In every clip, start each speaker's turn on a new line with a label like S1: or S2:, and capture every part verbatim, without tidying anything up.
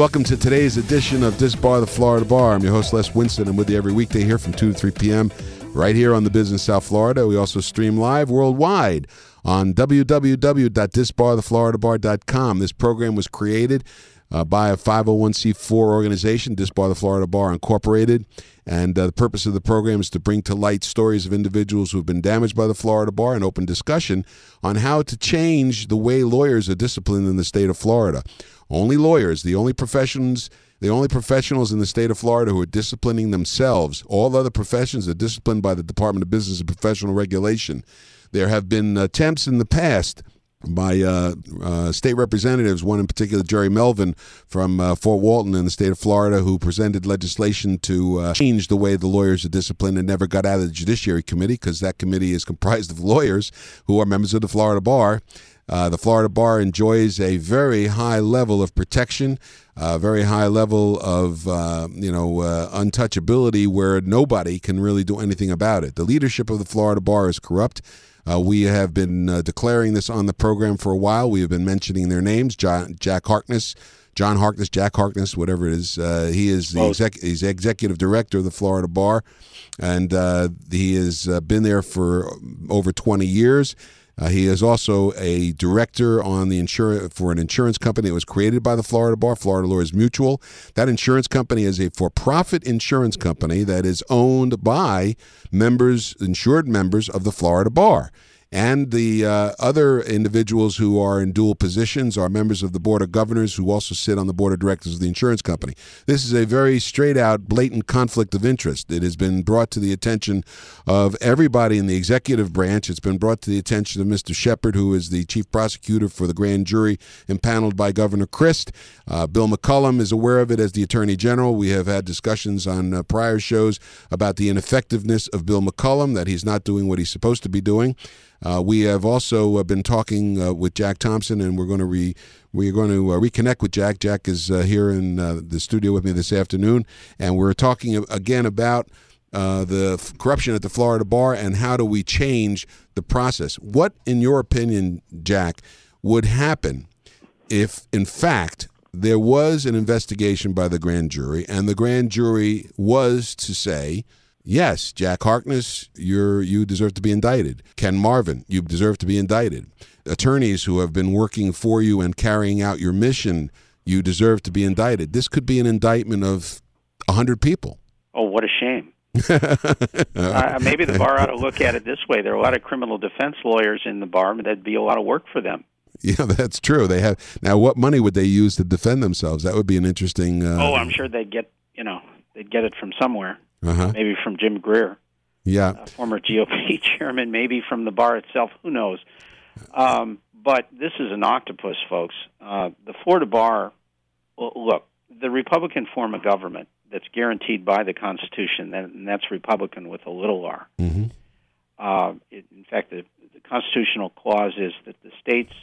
S1: welcome to today's edition of Disbar the Florida Bar. I'm your host, Les Winston. I'm with you every weekday here from two to three p.m. right here on the Business South Florida. We also stream live worldwide on w w w dot disbar the florida bar dot com. This program was created uh, by a five oh one c four organization, Disbar the Florida Bar Incorporated. And uh, the purpose of the program is to bring to light stories of individuals who have been damaged by the Florida Bar and open discussion on how to change the way lawyers are disciplined in the state of Florida. Only lawyers, the only professions, the only professionals in the state of Florida who are disciplining themselves. All other professions are disciplined by the Department of Business and Professional Regulation. There have been attempts in the past by uh, uh, state representatives, one in particular, Jerry Melvin from uh, Fort Walton in the state of Florida, who presented legislation to uh, change the way the lawyers are disciplined and never got out of the Judiciary Committee because that committee is comprised of lawyers who are members of the Florida Bar. Uh, the Florida Bar enjoys a very high level of protection, a very high level of, uh, you know, uh, untouchability where nobody can really do anything about it. The leadership of the Florida Bar is corrupt. Uh, we have been uh, declaring this on the program for a while. We have been mentioning their names, John, Jack Harkness, John Harkness, Jack Harkness, whatever it is. Uh, he is the exec- he's executive director of the Florida Bar, and uh, he has uh, been there for over twenty years. Uh, he is also a director on the insur- for an insurance company that was created by the Florida Bar, Florida Lawyers Mutual. That insurance company is a for-profit insurance company that is owned by members, insured members of the Florida Bar. And the uh, other individuals who are in dual positions are members of the Board of Governors who also sit on the Board of Directors of the insurance company. This is a very straight-out, blatant conflict of interest. It has been brought to the attention of everybody in the executive branch. It's been brought to the attention of Mister Shepard, who is the chief prosecutor for the grand jury impaneled by Governor Christ. Uh, Bill McCollum is aware of it as the Attorney General. We have had discussions on uh, prior shows about the ineffectiveness of Bill McCollum, that he's not doing what he's supposed to be doing. Uh, we have also uh, been talking uh, with Jack Thompson, and we're going to re we're going to uh, reconnect with Jack. Jack is uh, here in uh, the studio with me this afternoon, and we're talking again about uh, the f- corruption at the Florida Bar and how do we change the process. What, in your opinion, Jack, would happen if, in fact, there was an investigation by the grand jury, and the grand jury was to say, yes, Jack Harkness, you're, you deserve to be indicted. Ken Marvin, you deserve to be indicted. Attorneys who have been working for you and carrying out your mission, you deserve to be indicted. This could be an indictment of one hundred people.
S2: Oh, what a shame. uh, maybe the bar ought to look at it this way. There are a lot of criminal defense lawyers in the bar, but that'd be a lot of work for them.
S1: Yeah, that's true. They have now. What money would they use to defend themselves? That would be an interesting. Uh,
S2: oh, I'm sure they'd get you know they'd get it from somewhere.
S1: Uh-huh.
S2: Maybe from Jim Greer,
S1: yeah,
S2: a former G O P chairman. Maybe from the bar itself. Who knows? Um, but this is an octopus, folks. Uh, the Florida Bar. Well, look, the Republican form of government that's guaranteed by the Constitution, and that's Republican with a little r.
S1: Mm-hmm.
S2: Uh, it, in fact, the, the constitutional clause is that the states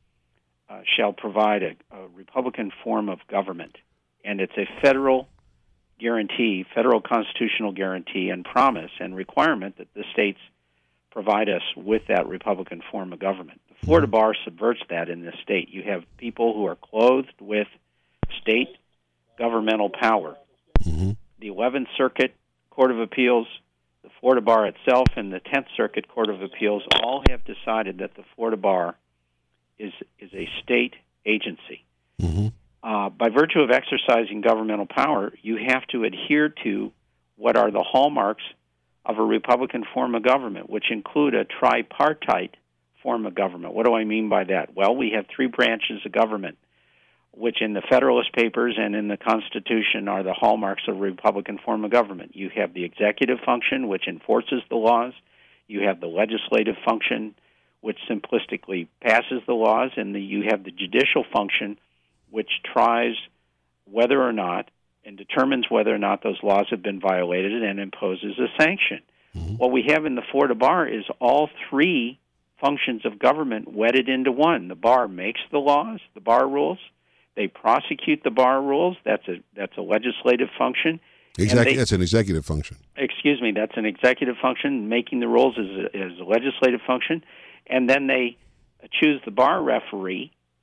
S2: uh, shall provide a, a Republican form of government, and it's a federal guarantee, federal constitutional guarantee and promise and requirement that the states provide us with that Republican form of government. The Florida mm-hmm. Bar subverts that in this state. You have people who are clothed with state governmental power.
S1: Mm-hmm.
S2: The eleventh Circuit Court of Appeals, the Florida Bar itself, and the tenth Circuit Court of Appeals all have decided that the Florida Bar is is a state agency.
S1: Mm-hmm.
S2: Uh, by virtue of exercising governmental power, you have to adhere to what are the hallmarks of a Republican form of government, which include a tripartite form of government. What do I mean by that? Well, we have three branches of government, which in the Federalist Papers and in the Constitution are the hallmarks of a Republican form of government. You have the executive function, which enforces the laws. You have the legislative function, which simplistically passes the laws. And the, you have the judicial function, which tries whether or not and determines whether or not those laws have been violated and imposes a sanction. Mm-hmm. What we have in the Florida Bar is all three functions of government wedded into one. The bar makes the laws, the bar rules. They prosecute the bar rules. That's a that's a legislative function.
S1: Exactly, that's an executive function.
S2: Excuse me, that's an executive function. Making the rules is a, is a legislative function. And then they choose the bar referee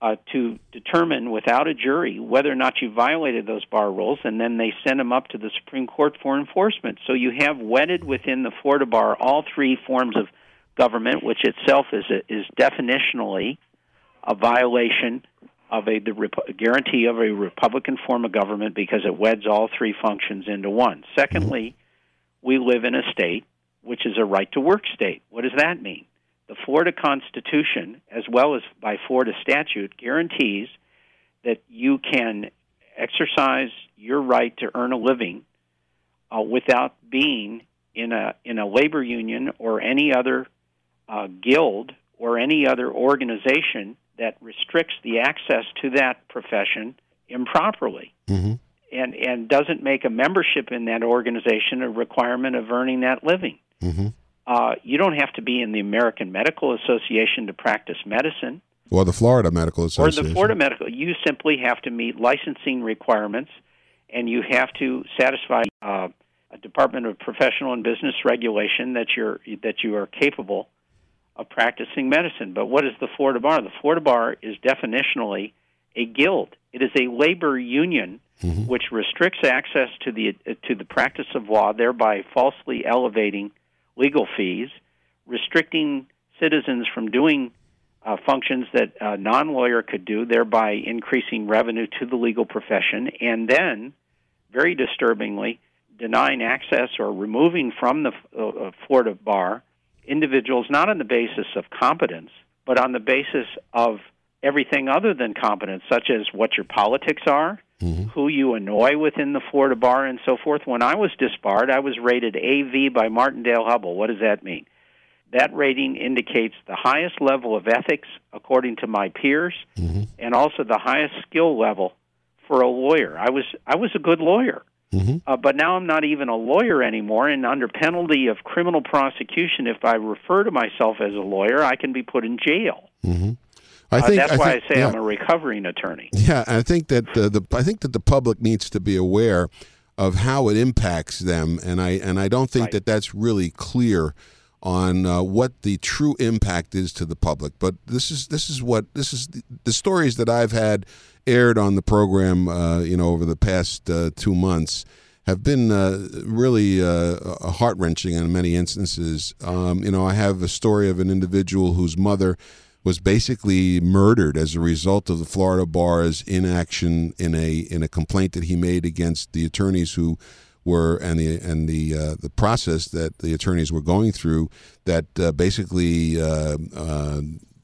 S2: uh, to determine without a jury whether or not you violated those bar rules, and then they send them up to the Supreme Court for enforcement. So you have wedded within the Florida bar all three forms of government, which itself is a, is definitionally a violation of a the rep- guarantee of a Republican form of government because it weds all three functions into one. Secondly, we live in a state which is a right-to-work state. What does that mean? The Florida Constitution, as well as by Florida statute, guarantees that you can exercise your right to earn a living uh, without being in a in a labor union or any other uh, guild or any other organization that restricts the access to that profession improperly,
S1: mm-hmm.
S2: and and doesn't make a membership in that organization a requirement of earning that living.
S1: Mm-hmm.
S2: Uh, you don't have to be in the American Medical Association to practice medicine.
S1: Or the Florida Medical Association.
S2: Or the Florida Medical. You simply have to meet licensing requirements, and you have to satisfy uh, a Department of Professional and Business Regulation that you're that you are capable of practicing medicine. But what is the Florida Bar? The Florida Bar is definitionally a guild. It is a labor union mm-hmm. which restricts access to the uh, to the practice of law, thereby falsely elevating legal fees, restricting citizens from doing uh, functions that a non-lawyer could do, thereby increasing revenue to the legal profession, and then, very disturbingly, denying access or removing from the uh, Florida Bar individuals not on the basis of competence, but on the basis of everything other than competence, such as what your politics are, mm-hmm. who you annoy within the Florida Bar, and so forth. When I was disbarred, I was rated A V by Martindale-Hubbell. What does that mean? That rating indicates the highest level of ethics, according to my peers, mm-hmm. and also the highest skill level for a lawyer. I was I was a good lawyer. Mm-hmm. Uh, but now I'm not even a lawyer anymore, and under penalty of criminal prosecution, if I refer to myself as a lawyer, I can be put in jail.
S1: Mm-hmm. I think,
S2: uh, that's
S1: I
S2: why
S1: think,
S2: I say
S1: yeah.
S2: I'm a recovering attorney.
S1: Yeah, I think that uh, the I think that the public needs to be aware of how it impacts them, and I and I don't think
S2: right.
S1: that that's really clear on uh, what the true impact is to the public. But this is this is what this is the, the stories that I've had aired on the program, uh, you know, over the past uh, two months have been uh, really uh, heart-wrenching in many instances. Um, you know, I have a story of an individual whose mother was basically murdered as a result of the Florida Bar's inaction in a in a complaint that he made against the attorneys who were and the and the uh, the process that the attorneys were going through that uh, basically uh, uh,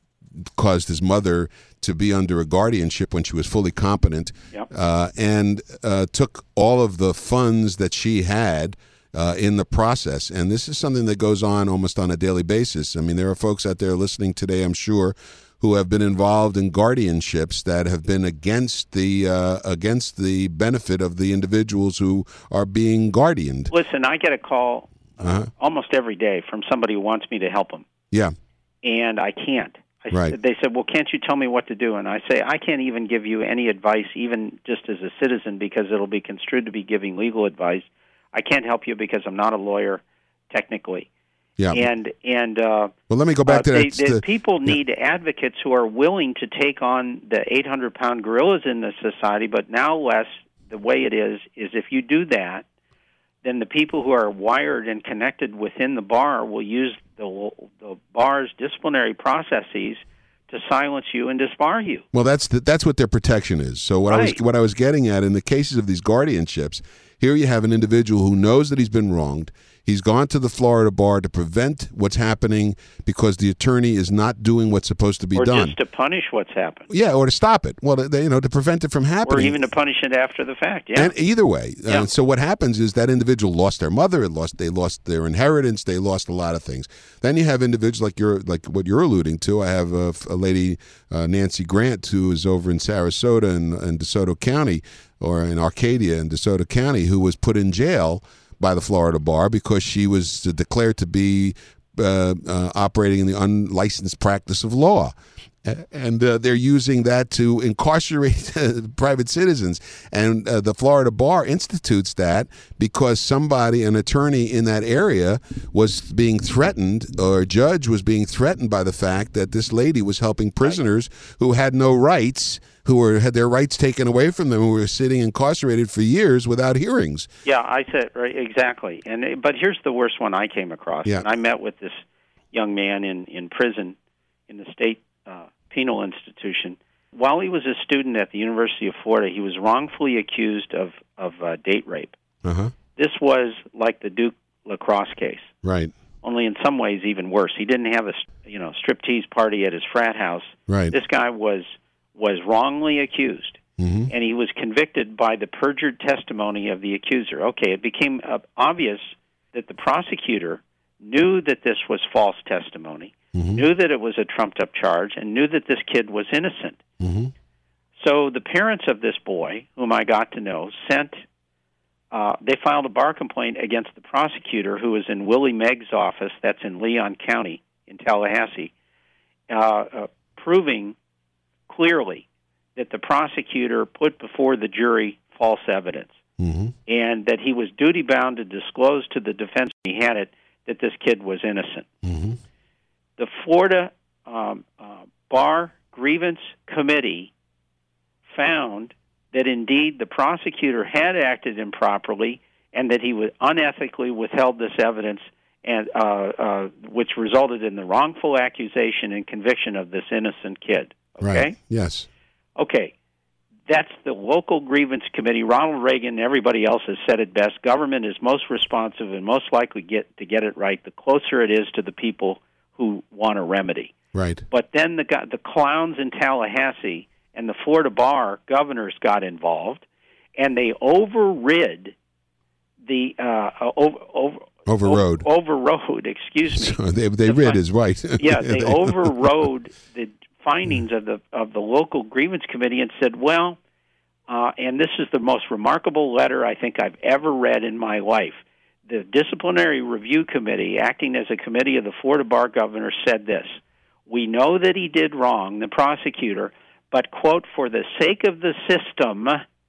S1: caused his mother to be under a guardianship when she was fully competent,
S2: yep.
S1: uh, and uh, took all of the funds that she had uh, in the process. And this is something that goes on almost on a daily basis. I mean, there are folks out there listening today, I'm sure, who have been involved in guardianships that have been against the uh, against the benefit of the individuals who are being guardianed.
S2: Listen, I get a call uh, uh-huh. almost every day from somebody who wants me to help them.
S1: Yeah.
S2: And I can't. I,
S1: right.
S2: They said, well, can't you tell me what to do? And I say, I can't even give you any advice, even just as a citizen, because it'll be construed to be giving legal advice. I can't help you because I'm not a lawyer, technically.
S1: Yeah.
S2: And and uh,
S1: well, let me go back
S2: uh,
S1: to
S2: they,
S1: that.
S2: they,
S1: the,
S2: people
S1: yeah.
S2: need advocates who are willing to take on the eight hundred pound gorillas in the society. But now, Les, the way it is is if you do that, then the people who are wired and connected within the bar will use the the bar's disciplinary processes to silence you and disbar you.
S1: Well, that's the, that's what their protection is. So what
S2: right.
S1: I was what I was getting at in the cases of these guardianships, here you have an individual who knows that he's been wronged. He's gone to the Florida Bar to prevent what's happening because the attorney is not doing what's supposed to be
S2: or
S1: done.
S2: Or just to punish what's happened.
S1: Yeah, or to stop it. Well, they, you know, to prevent it from happening.
S2: Or even to punish it after the fact, yeah.
S1: And either way.
S2: Yeah.
S1: Uh, so what happens is that individual lost their mother, lost they lost their inheritance, they lost a lot of things. Then you have individuals like you're like what you're alluding to. I have a, a lady, uh, Nancy Grant, who is over in Sarasota and, and DeSoto County, or in Arcadia and DeSoto County, who was put in jail by the Florida Bar because she was declared to be uh, uh, operating in the unlicensed practice of law. and uh, they're using that to incarcerate uh, private citizens. And uh, the Florida Bar institutes that because somebody, an attorney in that area, was being threatened, or a judge was being threatened by the fact that this lady was helping prisoners who had no rights, who were had their rights taken away from them, who were sitting incarcerated for years without hearings.
S2: Yeah, I said right, exactly. And but here's the worst one I came across.
S1: Yeah.
S2: And I met with this young man in, in prison in the state uh, penal institution. While he was a student at the University of Florida, he was wrongfully accused of, of uh, date rape.
S1: Uh-huh.
S2: This was like the Duke lacrosse case.
S1: Right.
S2: Only in some ways even worse. He didn't have a you know striptease party at his frat house.
S1: Right.
S2: This guy was was wrongly accused,
S1: mm-hmm.
S2: and he was convicted by the perjured testimony of the accuser. Okay, it became uh, obvious that the prosecutor knew that this was false testimony,
S1: mm-hmm.
S2: knew that it was a trumped-up charge, and knew that this kid was innocent.
S1: Mm-hmm.
S2: So the parents of this boy, whom I got to know, sent, uh, they filed a bar complaint against the prosecutor who was in Willie Megg's office, that's in Leon County in Tallahassee, uh, uh, proving clearly that the prosecutor put before the jury false evidence,
S1: mm-hmm.
S2: and that he was duty-bound to disclose to the defense when he had it that this kid was innocent.
S1: Mm-hmm.
S2: The Florida um, uh, Bar Grievance Committee found that indeed the prosecutor had acted improperly and that he was unethically withheld this evidence, and uh, uh, which resulted in the wrongful accusation and conviction of this innocent kid. Okay?
S1: Right. Yes.
S2: Okay. That's the local grievance committee. Ronald Reagan and everybody else has said it best. Government is most responsive and most likely get to get it right the closer it is to the people who want a remedy.
S1: Right.
S2: But then the the clowns in Tallahassee and the Florida Bar governors got involved, and they overrid the uh, over, over,
S1: overrode
S2: over, overrode. Excuse me.
S1: So they they
S2: the
S1: rid
S2: fin-
S1: is right.
S2: Yeah, they overrode the findings of the of the local grievance committee and said, well, uh, and this is the most remarkable letter I think I've ever read in my life. The disciplinary review committee, acting as a committee of the Florida Bar governor, said this: we know that he did wrong, the prosecutor, but, quote, for the sake of the system,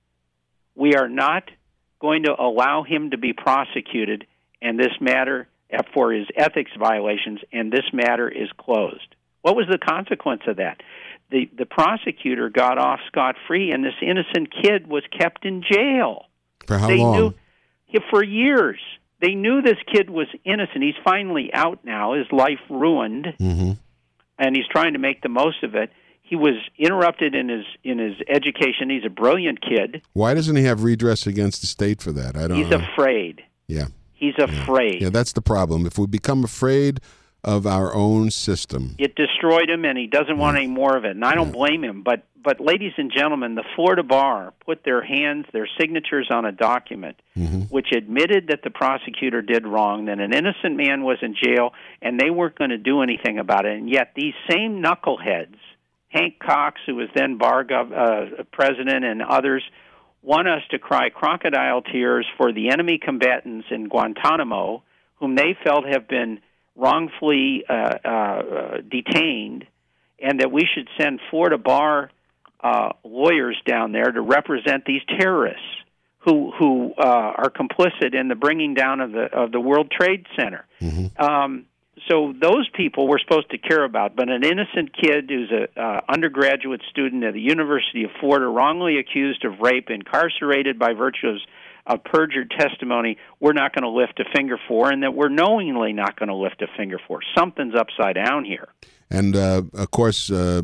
S2: we are not going to allow him to be prosecuted and this matter for his ethics violations, and this matter is closed. What was the consequence of that? The the prosecutor got off scot-free, and this innocent kid was kept in jail.
S1: For how
S2: they
S1: long?
S2: Knew, yeah, for years. They knew this kid was innocent. He's finally out now, his life ruined,
S1: mm-hmm.
S2: and he's trying to make the most of it. He was interrupted in his in his education. He's a brilliant kid.
S1: Why doesn't he have redress against the state for that? I don't
S2: He's
S1: know.
S2: afraid.
S1: Yeah.
S2: He's afraid.
S1: Yeah, that's the problem. If we become afraid of our own system.
S2: It destroyed him, and he doesn't want any more of it. And I don't
S1: Yeah.
S2: blame him. But, but ladies and gentlemen, the Florida Bar put their hands, their signatures on a document
S1: Mm-hmm.
S2: which admitted that the prosecutor did wrong, that an innocent man was in jail, and they weren't going to do anything about it. And yet these same knuckleheads, Hank Cox, who was then bar gov- uh, president, and others, want us to cry crocodile tears for the enemy combatants in Guantanamo, whom they felt have been wrongfully uh, uh, detained, and that we should send Florida Bar uh, lawyers down there to represent these terrorists who who uh, are complicit in the bringing down of the of the World Trade Center.
S1: Mm-hmm.
S2: Um, so those people we're supposed to care about, but an innocent kid who's a uh, undergraduate student at the University of Florida, wrongly accused of rape, incarcerated by virtue of of perjured testimony, we're not going to lift a finger for, and that we're knowingly not going to lift a finger for. Something's upside down here.
S1: And, uh, of course, uh,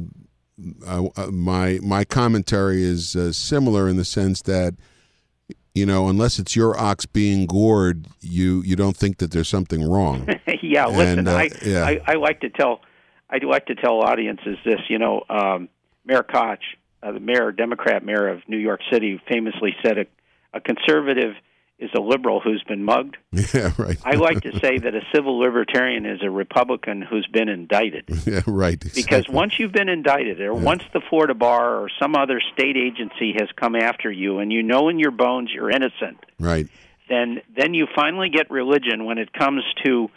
S1: uh, my my commentary is uh, similar in the sense that, you know, unless it's your ox being gored, you, you don't think that there's something wrong.
S2: yeah, listen,
S1: and, uh,
S2: I,
S1: yeah.
S2: I I like to tell I do like to tell audiences this. You know, um, Mayor Koch, uh, the mayor, Democrat mayor of New York City, famously said a, a conservative is a liberal who's been mugged.
S1: Yeah, right.
S2: I like to say that a civil libertarian is a Republican who's been indicted.
S1: Yeah, right. Exactly.
S2: Because once you've been indicted, or
S1: Yeah.
S2: once the Florida Bar or some other state agency has come after you, and you know in your bones you're innocent,
S1: Right.
S2: then then you finally get religion when it comes to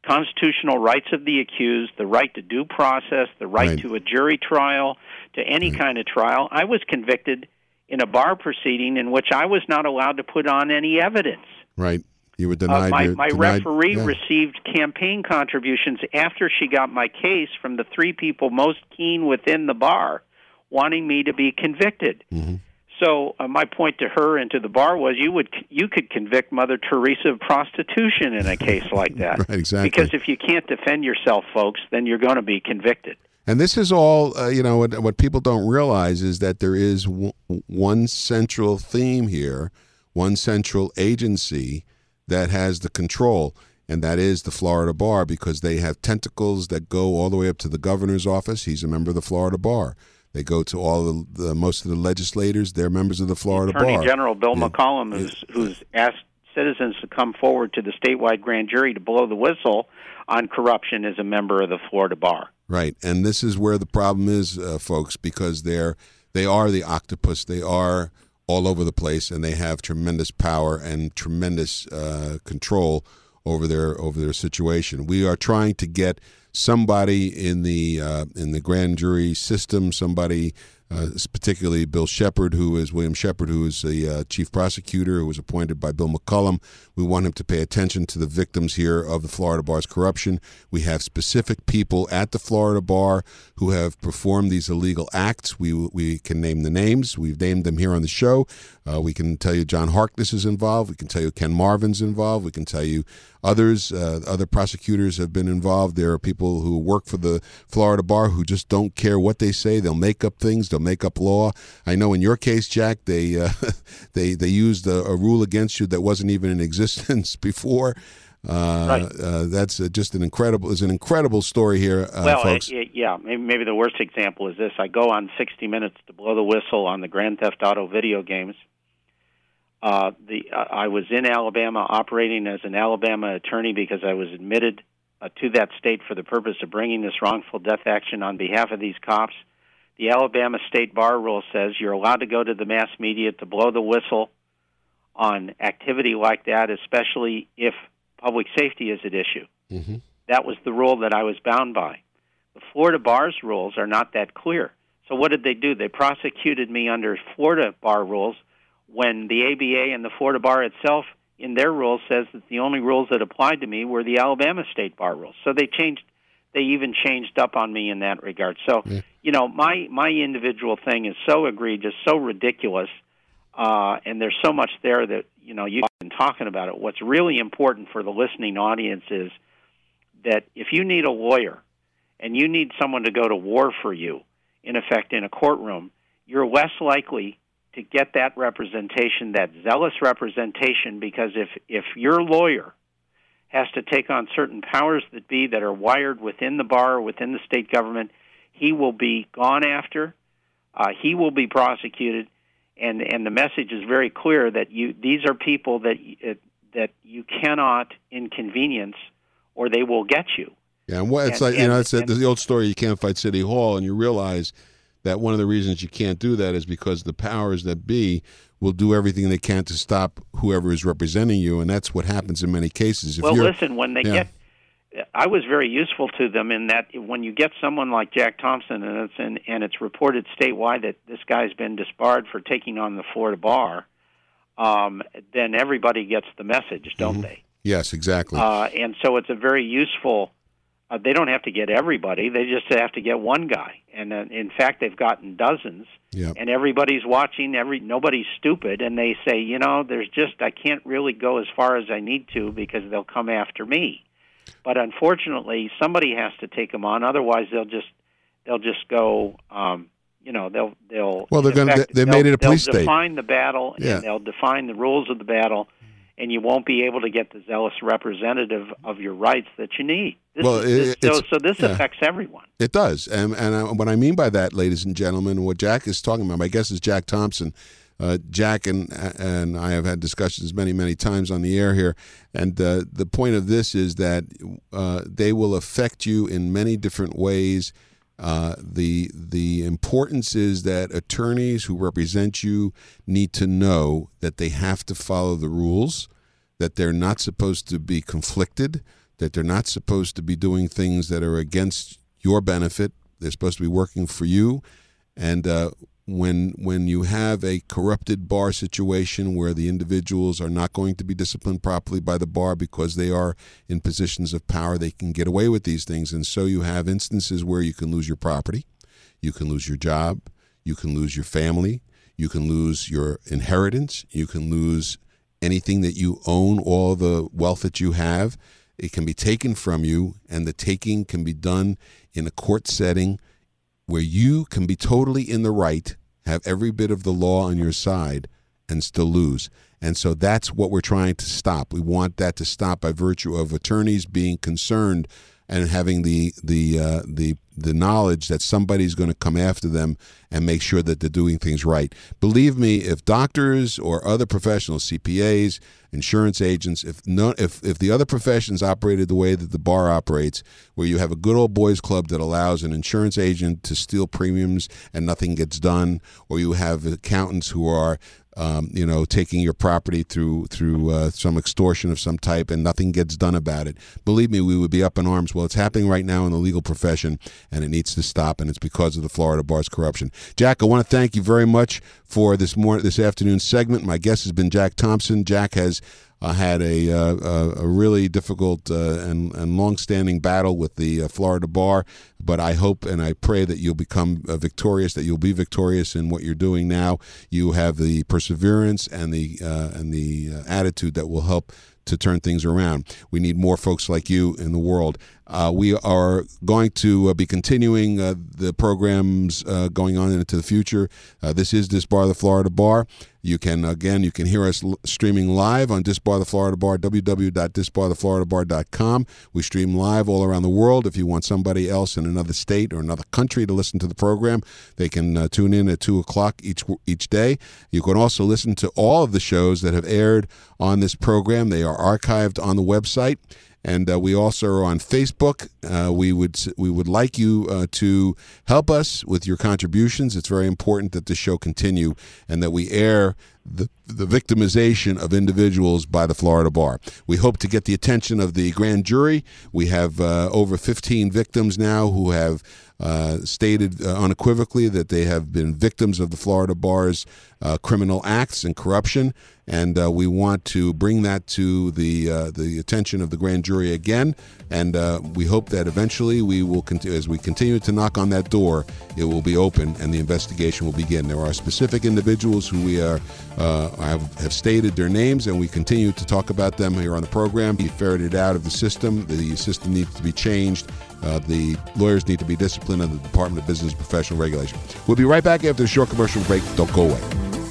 S2: constitutional rights of the accused, the right to due process, the right, right. to a jury trial, to any right. kind of trial. I was convicted in a bar proceeding in which I was not allowed to put on any evidence.
S1: Right. You were denied.
S2: Uh, my
S1: your,
S2: my
S1: denied,
S2: referee
S1: yeah.
S2: received campaign contributions after she got my case from the three people most keen within the bar, wanting me to be convicted.
S1: Mm-hmm.
S2: So uh, my point to her and to the bar was, you would you could convict Mother Teresa of prostitution in a case like that.
S1: Right, exactly.
S2: Because if you can't defend yourself, folks, then you're going to be convicted.
S1: And this is all, uh, you know, what, what people don't realize is that there is w- one central theme here, one central agency that has the control, and that is the Florida Bar, because they have tentacles that go all the way up to the governor's office. He's a member of the Florida Bar. They go to all the, the most of the legislators. They're members of the Florida
S2: the Attorney
S1: Bar.
S2: General Bill
S1: yeah.
S2: McCollum, who's, who's asked citizens to come forward to the statewide grand jury to blow the whistle on corruption, is a member of the Florida Bar.
S1: Right, and this is where the problem is, uh, folks, because they're they are the octopus. They are all over the place, and they have tremendous power and tremendous uh, control over their over their situation. We are trying to get somebody in the uh, in the grand jury system, somebody, uh, particularly Bill Shepard, who is William Shepard, who is the uh, chief prosecutor, who was appointed by Bill McCollum. We want him to pay attention to the victims here of the Florida Bar's corruption. We have specific people at the Florida Bar who have performed these illegal acts. We we can name the names. We've named them here on the show. Uh, we can tell you John Harkness is involved. We can tell you Ken Marvin's involved. We can tell you others, uh, other prosecutors have been involved. There are people who work for the Florida Bar who just don't care what they say. They'll make up things. They'll make up law. I know in your case, Jack, they uh, they they used a, a rule against you that wasn't even in existence before. Uh,
S2: right.
S1: uh, that's uh, just an incredible. Is an incredible story here, uh,
S2: well,
S1: folks.
S2: It, it, yeah, maybe, maybe the worst example is this. I go on sixty minutes to blow the whistle on the Grand Theft Auto video games. Uh, the uh, I was in Alabama operating as an Alabama attorney because I was admitted uh, to that state for the purpose of bringing this wrongful death action on behalf of these cops. The Alabama State Bar Rule says you're allowed to go to the mass media to blow the whistle on activity like that, especially if public safety is at issue.
S1: Mm-hmm.
S2: That was the rule that I was bound by. The Florida Bar's rules are not that clear. So what did they do? They prosecuted me under Florida Bar rules when the A B A and the Florida Bar itself, in their rules, says that the only rules that applied to me were the Alabama State Bar rules. So they changed. They even changed up on me in that regard. So, yeah. you know, my, my individual thing is so egregious, so ridiculous, uh, and there's so much there that, you know, you've been talking about it. What's really important for the listening audience is that if you need a lawyer and you need someone to go to war for you, in effect, in a courtroom, you're less likely to get that representation, that zealous representation, because if, if your lawyer has to take on certain powers that be that are wired within the bar or within the state government, he will be gone after, uh, he will be prosecuted, and, and the message is very clear that you these are people that uh, that you cannot inconvenience or they will get you.
S1: Yeah, and what, it's and, like, you and, know, it's and, the old story, you can't fight City Hall, and you realize that one of the reasons you can't do that is because the powers that be will do everything they can to stop whoever is representing you, and that's what happens in many cases. If
S2: well,
S1: you're,
S2: listen, when they
S1: yeah.
S2: get, I was very useful to them in that when you get someone like Jack Thompson, and it's in, and it's reported statewide that this guy's been disbarred for taking on the Florida Bar, um, then everybody gets the message, don't mm-hmm. they?
S1: Yes, exactly.
S2: Uh, and so it's a very useful. Uh, they don't have to get everybody; they just have to get one guy. And uh, in fact, they've gotten dozens.
S1: Yep.
S2: And everybody's watching. Every nobody's stupid, and they say, you know, there's just I can't really go as far as I need to because they'll come after me. But unfortunately, somebody has to take them on. Otherwise, they'll just they'll just go. Um, you know, they'll they'll.
S1: Well, they're going. They, they made it a police
S2: they'll
S1: state.
S2: They'll define the battle,
S1: yeah.
S2: and they'll define the rules of the battle. And you won't be able to get the zealous representative of your rights that you need. This
S1: well,
S2: is,
S1: it,
S2: this, so, so this
S1: yeah.
S2: affects everyone.
S1: It does. And, and I, what I mean by that, ladies and gentlemen, what Jack is talking about, my guess is Jack Thompson. Uh, Jack and and I have had discussions many, many times on the air here. And uh, the point of this is that uh, they will affect you in many different ways. Uh, the the importance is that attorneys who represent you need to know that they have to follow the rules, that they're not supposed to be conflicted, that they're not supposed to be doing things that are against your benefit. They're supposed to be working for you. And uh, when when you have a corrupted bar situation where the individuals are not going to be disciplined properly by the bar because they are in positions of power, they can get away with these things. And so you have instances where you can lose your property, you can lose your job, you can lose your family, you can lose your inheritance, you can lose anything that you own, all the wealth that you have. It can be taken from you, and the taking can be done in a court setting where you can be totally in the right, have every bit of the law on your side, and still lose. And so that's what we're trying to stop. We want that to stop by virtue of attorneys being concerned and having the the uh, the the knowledge that somebody's going to come after them and make sure that they're doing things right. Believe me, if doctors or other professionals, C P As, insurance agents, if no, if if the other professions operated the way that the bar operates, where you have a good old boys club that allows an insurance agent to steal premiums and nothing gets done, or you have accountants who are Um, you know, taking your property through through uh, some extortion of some type, and nothing gets done about it. Believe me, we would be up in arms. Well, it's happening right now in the legal profession, and it needs to stop, and it's because of the Florida bar's corruption. Jack, I want to thank you very much for this morning, this afternoon segment. My guest has been Jack Thompson. Jack has Uh, had a, uh, a really difficult uh, and, and long-standing battle with the uh, Florida bar, but I hope and I pray that you'll become uh, victorious, that you'll be victorious in what you're doing now. You have the perseverance and the uh, and the uh, attitude that will help to turn things around. We need more folks like you in the world. Uh, we are going to uh, be continuing uh, the programs uh, going on into the future. Uh, this is Disbar the Florida Bar. You can, again, you can hear us l- streaming live on Disbar the Florida Bar, w w w dot disbar the florida bar dot com. We stream live all around the world. If you want somebody else in another state or another country to listen to the program, they can uh, tune in at two o'clock each each day. You can also listen to all of the shows that have aired on this program. They are archived on the website. And uh, we also are on Facebook. Uh, we would we would like you uh, to help us with your contributions. It's very important that the show continue and that we air the, the victimization of individuals by the Florida bar. We hope to get the attention of the grand jury. We have uh, over fifteen victims now who have uh, stated uh, unequivocally that they have been victims of the Florida bar's uh, criminal acts and corruption. And uh, we want to bring that to the uh, the attention of the grand jury again. And uh, we hope that eventually we will continue, as we continue to knock on that door, it will be open and the investigation will begin. There are specific individuals who we are uh, have, have stated their names, and we continue to talk about them here on the program. We ferreted out of the system. The system needs to be changed. Uh, the lawyers need to be disciplined in the Department of Business and Professional Regulation. We'll be right back after a short commercial break. Don't go away.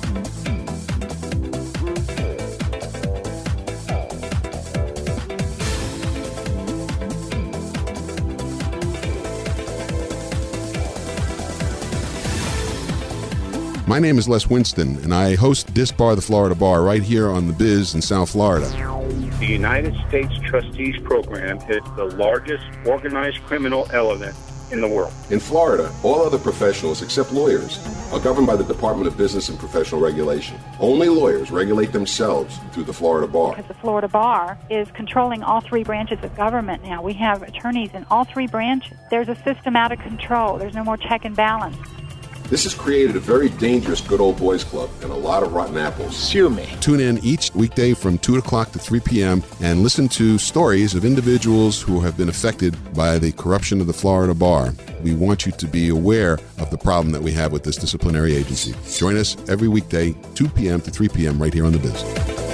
S1: My name is Les Winston, and I host Disbar the Florida Bar right here on The Biz in South Florida.
S3: The United States Trustees Program is the largest organized criminal element in the world.
S1: In Florida, all other professionals except lawyers are governed by the Department of Business and Professional Regulation. Only lawyers regulate themselves through the Florida Bar.
S4: Because the Florida Bar is controlling all three branches of government now. We have attorneys in all three branches. There's a system out of control. There's no more check and balance.
S1: This has created a very dangerous good old boys club and a lot of rotten apples.
S3: Sue me.
S1: Tune in each weekday from two o'clock to three p.m. and listen to stories of individuals who have been affected by the corruption of the Florida Bar. We want you to be aware of the problem that we have with this disciplinary agency. Join us every weekday, two p.m. to three p.m. right here on The Biz.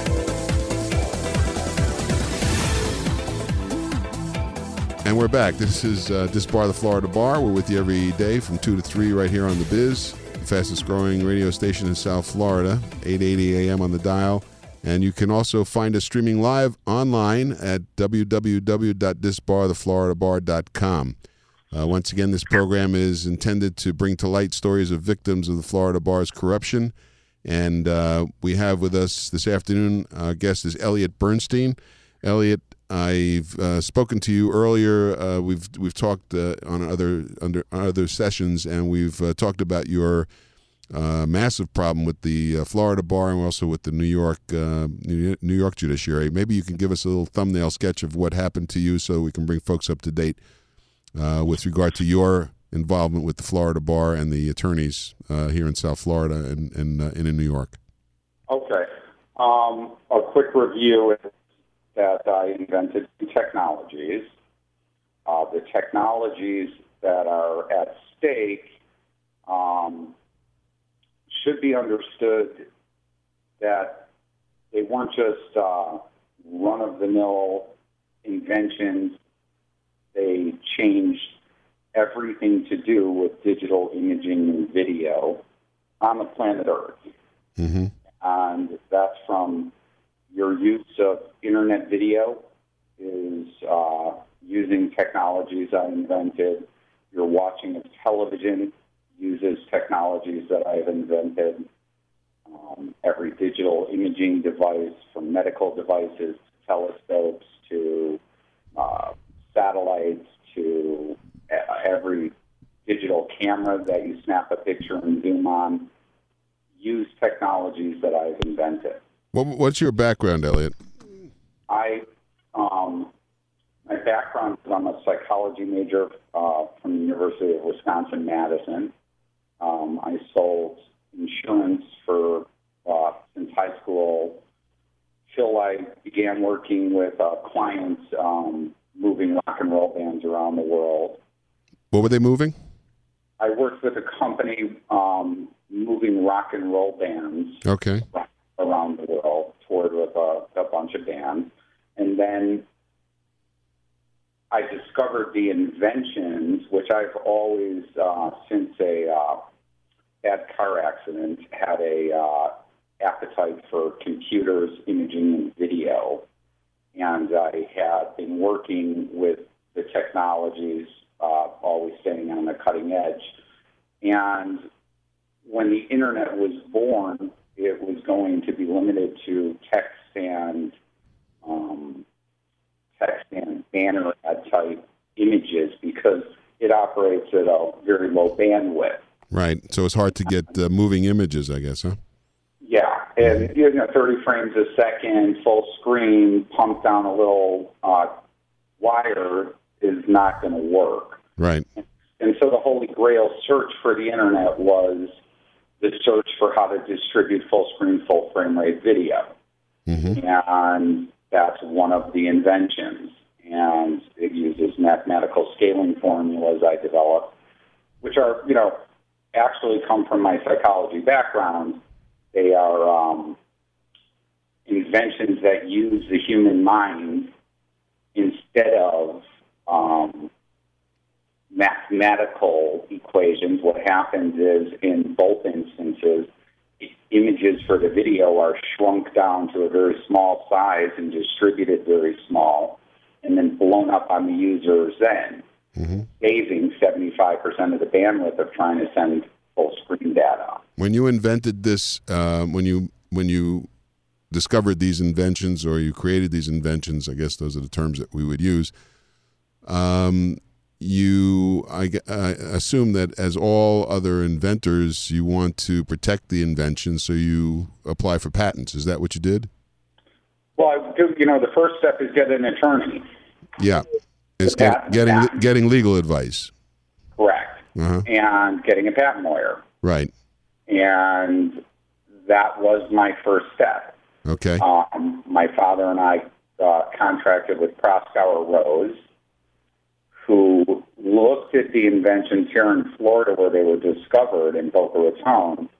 S1: And we're back. This is uh, Disbar the Florida Bar. We're with you every day from two to three right here on The Biz, the fastest growing radio station in South Florida, eight eighty a.m. on the dial. And you can also find us streaming live online at w w w dot disbar the florida bar dot com. Uh, once again, this program is intended to bring to light stories of victims of the Florida Bar's corruption. And uh, we have with us this afternoon, our guest is Elliot Bernstein. Elliot, I've uh, spoken to you earlier. Uh, we've we've talked uh, on other under other sessions, and we've uh, talked about your uh, massive problem with the uh, Florida bar and also with the New York uh, New York judiciary. Maybe you can give us a little thumbnail sketch of what happened to you so we can bring folks up to date uh, with regard to your involvement with the Florida bar and the attorneys uh, here in South Florida and, and, uh, and in New York.
S5: Okay. Um, a quick review is that I invented two technologies. Uh, the technologies that are at stake um, should be understood that they weren't just uh, run-of-the-mill inventions. They changed everything to do with digital imaging and video on the planet Earth.
S1: Mm-hmm.
S5: And that's from your use of internet video is uh, using technologies I invented. Your watching of television uses technologies that I've invented. Um, every digital imaging device, from medical devices to telescopes to uh, satellites to uh, every digital camera that you snap a picture and zoom on, use technologies that I've invented.
S1: What, what's your background, Elliot?
S5: I, um, my background is I'm a psychology major uh, from the University of Wisconsin-Madison. Um, I sold insurance for uh, since high school till I began working with uh, clients um, moving rock and roll bands around the world.
S1: What were they moving?
S5: I worked with a company um, moving rock and roll bands
S1: Okay.
S5: around the world, toured with a, a bunch of bands. And then I discovered the inventions, which I've always, uh, since a uh, bad car accident, had a uh, appetite for computers, imaging, and video. And I had been working with the technologies, uh, always staying on the cutting edge. And when the internet was born, it was going to be limited to text and um, text and banner ad type images because it operates at a very low bandwidth.
S1: Right. So it's hard to get uh, moving images, I guess, huh?
S5: Yeah, and you know, thirty frames a second, full screen, pumped down a little uh, wire is not going to work.
S1: Right.
S5: And so the holy grail search for the internet was the search for how to distribute full screen, full frame rate video.
S1: Mm-hmm.
S5: And that's one of the inventions. And it uses mathematical scaling formulas I developed, which are, you know, actually come from my psychology background. They are um, inventions that use the human mind instead of um, mathematical equations. What happens is, in both instances, images for the video are shrunk down to a very small size and distributed very small, and then blown up on the user's end,
S1: mm-hmm.
S5: saving seventy-five percent of the bandwidth of trying to send full screen data.
S1: When you invented this, uh, when you when you discovered these inventions or you created these inventions, I guess those are the terms that we would use, um, you, I, I assume that as all other inventors, you want to protect the invention, so you apply for patents. Is that what you did?
S5: Well, I do, you know, the first step is get an attorney.
S1: Yeah, it's get, getting getting legal advice.
S5: Correct.
S1: Uh-huh.
S5: And getting a patent lawyer.
S1: Right.
S5: And that was my first step.
S1: Okay.
S5: Um, my father and I uh, contracted with Proskauer Rose, who looked at the inventions here in Florida where they were discovered in Boca Raton,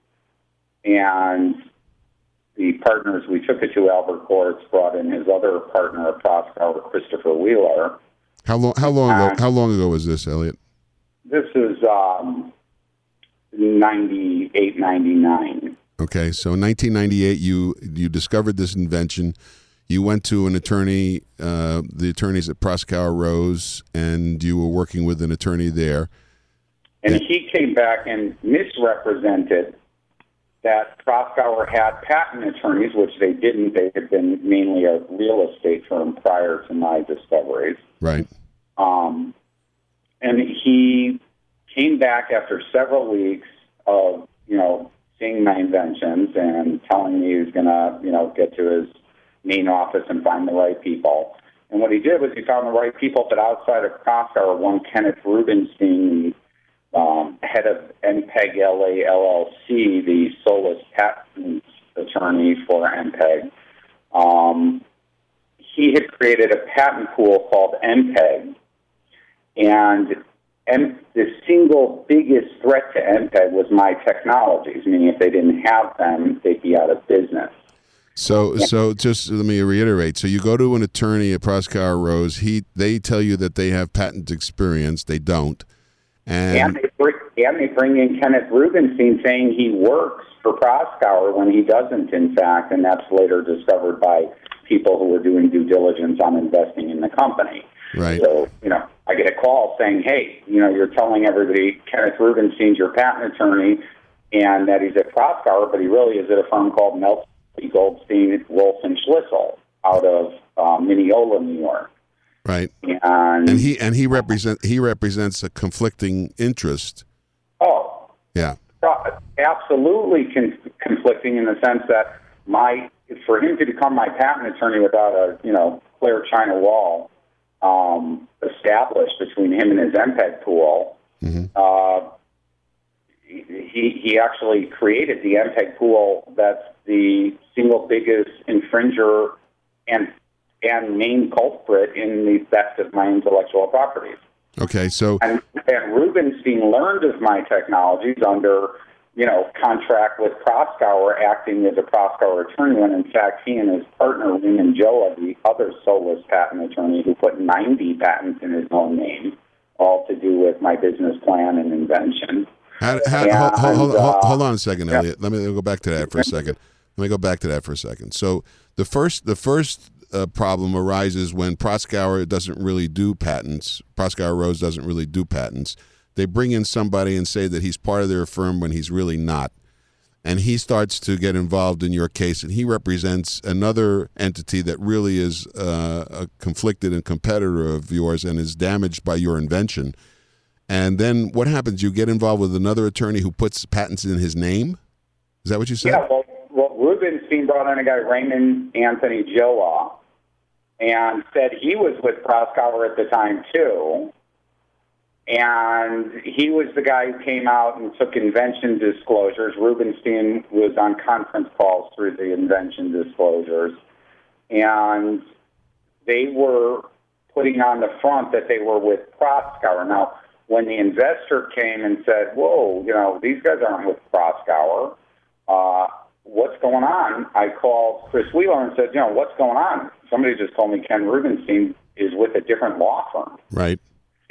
S5: and the partners we took it to, Albert Gortz, brought in his other partner at Proskauer, Christopher Wheeler.
S1: How long? How long ago? How long ago was this, Elliot?
S5: This is um, ninety-eight, ninety-nine.
S1: Okay, so in nineteen ninety-eight, you you discovered this invention. You went to an attorney, uh, the attorneys at Proskauer Rose, and you were working with an attorney there.
S5: And he came back and misrepresented that Proskauer had patent attorneys, which they didn't. They had been mainly a real estate firm prior to my discoveries.
S1: Right.
S5: Um, and he came back after several weeks of, you know, seeing my inventions and telling me he was going to, you know, get to his main office and find the right people. And what he did was he found the right people, but outside of Proskauer, one Kenneth Rubenstein, um, head of M P E G L A L L C, the Solus patent attorney for M P E G. Um, he had created a patent pool called M P E G, and M- the single biggest threat to M P E G was my technologies, meaning if they didn't have them, they'd be out of business.
S1: So, so just let me reiterate. So you go to an attorney at Proskauer Rose. He, they tell you that they have patent experience. They don't. And,
S5: and, they, bring, and they bring in Kenneth Rubenstein saying he works for Proskauer when he doesn't, in fact, and that's later discovered by people who were doing due diligence on investing in the company.
S1: Right.
S5: So, you know, I get a call saying, hey, you know, you're telling everybody Kenneth Rubenstein's your patent attorney and that he's at Proskauer, but he really is at a firm called Meltzer, Goldstein, Wolf, and Schlissel out of uh, Mineola, New York.
S1: Right.
S5: And,
S1: and he and he represent he represents a conflicting interest.
S5: Oh.
S1: Yeah.
S5: Absolutely con- conflicting in the sense that my for him to become my patent attorney without a, you know, clear China wall um, established between him and his M P E G pool, mm-hmm. uh, he he actually created the M P E G pool that's the single biggest infringer and and main culprit in the theft of my intellectual properties.
S1: Okay, so
S5: and, and Rubenstein learned of my technologies under, you know, contract with Proskauer, acting as a Proskauer attorney, when in fact he and his partner, Raymond Joa, the other Solus patent attorney who put ninety patents in his own name, all to do with my business plan and invention.
S1: How, how, and, hold, hold, hold, hold on a second, Elliot. Yeah. Let me go back to that for a second. Let me go back to that for a second. So the first, the first uh, problem arises when Proskauer doesn't really do patents. Proskauer Rose doesn't really do patents. They bring in somebody and say that he's part of their firm when he's really not. And he starts to get involved in your case, and he represents another entity that really is uh, a conflicted and competitor of yours and is damaged by your invention. And then what happens? You get involved with another attorney who puts patents in his name? Is that what you said?
S5: Yeah, well, well Rubenstein brought in a guy, Raymond Anthony Joa, and said he was with Proskauer at the time, too. And he was the guy who came out and took invention disclosures. Rubenstein was on conference calls through the invention disclosures. And they were putting on the front that they were with Proskauer. Now, when the investor came and said, whoa, you know, these guys aren't with Proskauer, uh, what's going on? I called Chris Wheeler and said, you know, what's going on? Somebody just told me Ken Rubenstein is with a different law firm.
S1: Right.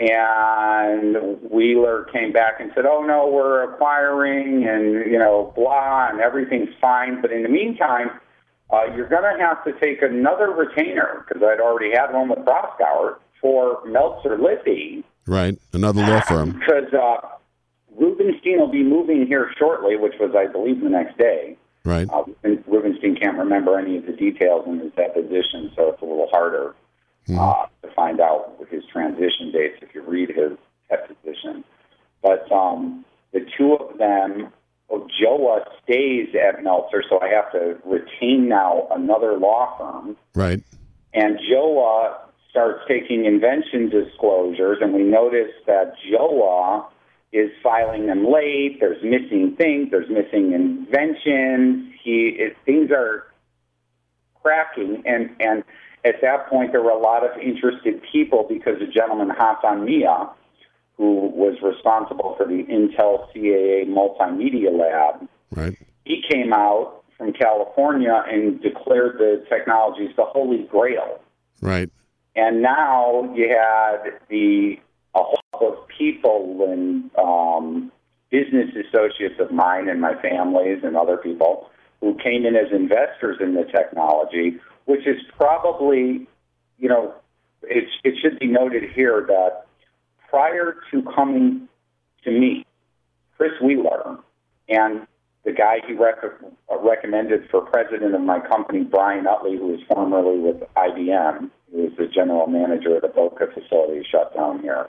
S5: And Wheeler came back and said, oh, no, we're acquiring and, you know, blah, and everything's fine. But in the meantime, uh, you're going to have to take another retainer, because I'd already had one with Proskauer, for Meltzer Lippy.
S1: Right, another law firm.
S5: Because uh, Rubenstein will be moving here shortly, which was, I believe, the next day.
S1: Right.
S5: Uh, and Rubenstein can't remember any of the details in his deposition, so it's a little harder mm-hmm. uh, to find out with his transition dates if you read his deposition. But um, the two of them, well, Joa stays at Meltzer, so I have to retain now another law firm.
S1: Right.
S5: And Joa starts taking invention disclosures, and we notice that Joa is filing them late. There's missing things. There's missing inventions. He it, things are cracking, and and at that point there were a lot of interested people because a gentleman, Hassan Mia, who was responsible for the Intel C A A multimedia lab,
S1: right? He
S5: came out from California and declared the technologies the Holy Grail.
S1: Right.
S5: And now you had the a whole of people and um, business associates of mine and my families and other people who came in as investors in the technology, which is probably, you know, it, it should be noted here that prior to coming to me, Chris Wheeler and the guy he rec- recommended for president of my company, Brian Utley, who was formerly with I B M, who was the general manager of the Boca facility shut down here,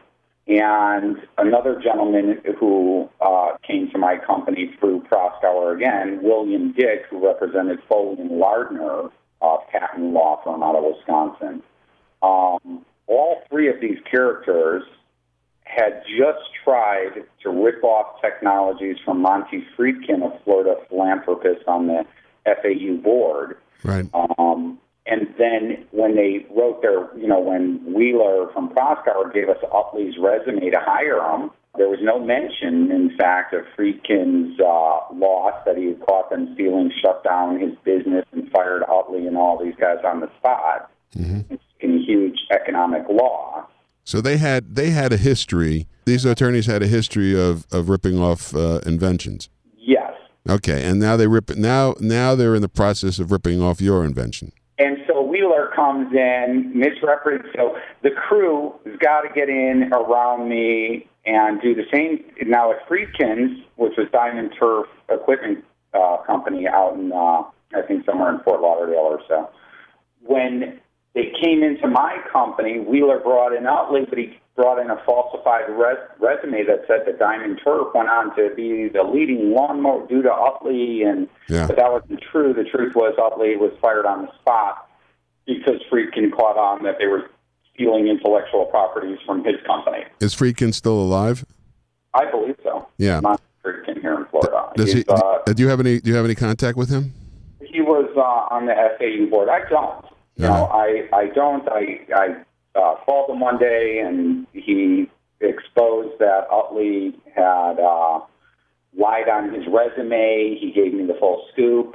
S5: And another gentleman who uh, came to my company through Proskauer again, William Dick, who represented Foley and Lardner, uh, patent law firm out of Wisconsin. Um, all three of these characters had just tried to rip off technologies from Monty Friedkin, a Florida philanthropist on the F A U board.
S1: Right.
S5: Um, and then when they wrote their, you know, when Wheeler from Proskauer gave us Utley's resume to hire him, there was no mention, in fact, of Friedkin's uh, loss, that he had caught them stealing, shut down his business, and fired Utley and all these guys on the spot. Mm-hmm. It's in huge economic loss.
S1: So they had they had a history. These attorneys had a history of, of ripping off uh, inventions.
S5: Yes.
S1: Okay, and now they rip now now they're in the process of ripping off your invention.
S5: And so Wheeler comes in, misrepresents. So the crew has got to get in around me and do the same. Now at Friedkin's, which was Diamond Turf Equipment uh, Company out in, uh, I think somewhere in Fort Lauderdale or so, when they came into my company, Wheeler brought in Utley, but he brought in a falsified res- resume that said that Diamond Turf went on to be the leading lawnmower due to Utley, and
S1: yeah.
S5: but that wasn't true. The truth was Utley was fired on the spot because Friedkin caught on that they were stealing intellectual properties from his company.
S1: Is Friedkin still alive?
S5: I believe so.
S1: Yeah,
S5: not Friedkin here in Florida.
S1: Does he? Uh, do you have any? Do you have any contact with him?
S5: He was uh, on the F A U board. I don't. You know, I, I don't. I I uh, called him one day, and he exposed that Utley had uh, lied on his resume. He gave me the full scoop,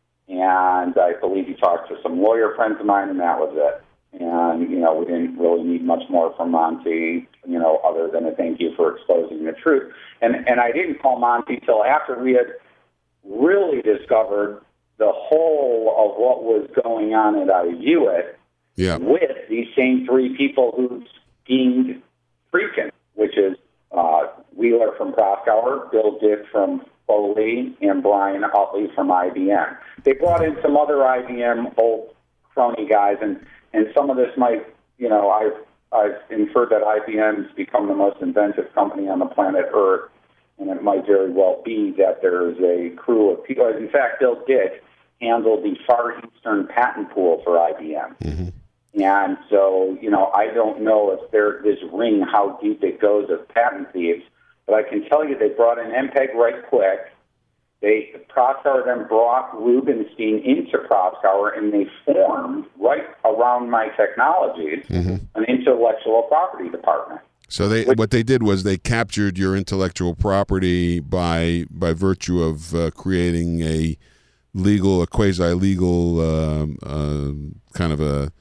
S5: and I believe he talked to some lawyer friends of mine, and that was it. And, you know, we didn't really need much more from Monty, you know, other than a thank you for exposing the truth. And, and I didn't call Monty till after we had really discovered the whole of what was going on at I View It
S1: yeah.
S5: with these same three people who schemed Friedkin, which is uh, Wheeler from Proskauer, Bill Dick from Foley, and Brian Utley from I B M. They brought in some other I B M old crony guys, and, and some of this might, you know, I've, I've inferred that I B M's become the most inventive company on the planet Earth, and it might very well be that there's a crew of people. In fact, Bill Dick handled the Far Eastern patent pool for I B M. Mm-hmm. And so, you know, I don't know if there this ring, how deep it goes of patent thieves, but I can tell you they brought in M P E G right quick. They, Proskauer then brought Rubenstein into Proskauer, and they formed, right around my technologies, mm-hmm. an intellectual property department.
S1: So they, what they did was they captured your intellectual property by by virtue of uh, creating a legal, a quasi-legal um, uh, kind of a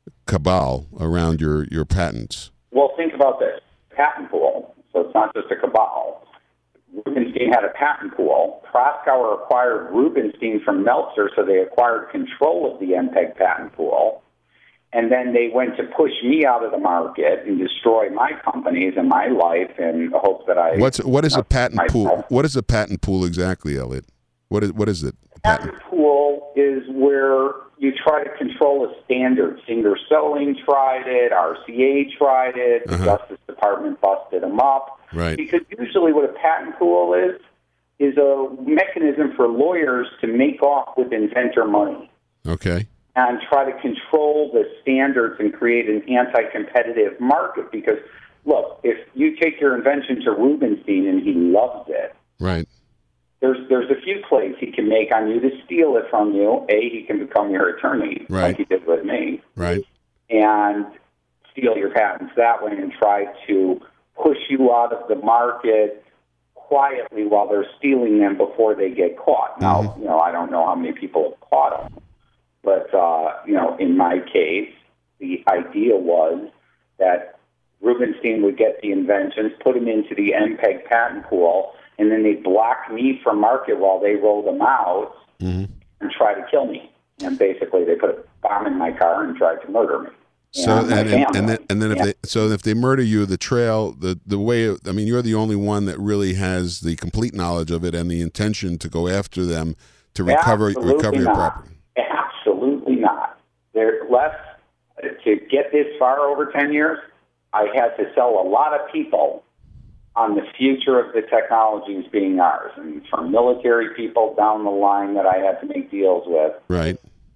S1: cabal around your, your patents.
S5: Well, think about this. Patent pool. So it's not just a cabal. Rubenstein had a patent pool. Proskauer acquired Rubenstein from Meltzer, so they acquired control of the M P E G patent pool. And then they went to push me out of the market and destroy my companies and my life in the hopes that I...
S1: What's, what is a patent pool? What is a patent pool exactly, Elliot? What is, what is it?
S5: Patent pool is where you try to control a standard. Singer Sewing tried it. R C A tried it. The uh-huh. Justice Department busted them up.
S1: Right.
S5: Because usually what a patent pool is, is a mechanism for lawyers to make off with inventor money.
S1: Okay.
S5: And try to control the standards and create an anti-competitive market. Because, look, if you take your invention to Rubenstein and he loves it,
S1: right.
S5: There's there's a few plays he can make on you to steal it from you. A, he can become your attorney,
S1: right.
S5: like he did with me.
S1: Right.
S5: And steal your patents that way and try to push you out of the market quietly while they're stealing them before they get caught. Mm-hmm. Now, you know, I don't know how many people have caught them. But, uh, you know, in my case, the idea was that Rubenstein would get the inventions, put them into the M P E G patent pool, and then they blocked me from market while they rolled them out mm-hmm. and tried to kill me. And basically, they put a bomb in my car and tried to murder me.
S1: So and, and, and, and then and then if yeah. they so if they murder you, the trail, the the way, I mean, you're the only one that really has the complete knowledge of it and the intention to go after them to recover
S5: Absolutely
S1: recover your
S5: not.
S1: property.
S5: Absolutely not. There's less to get this far over ten years. I had to sell a lot of people on the future of the technologies being ours, and from military people down the line that I had to make deals with.
S1: Right.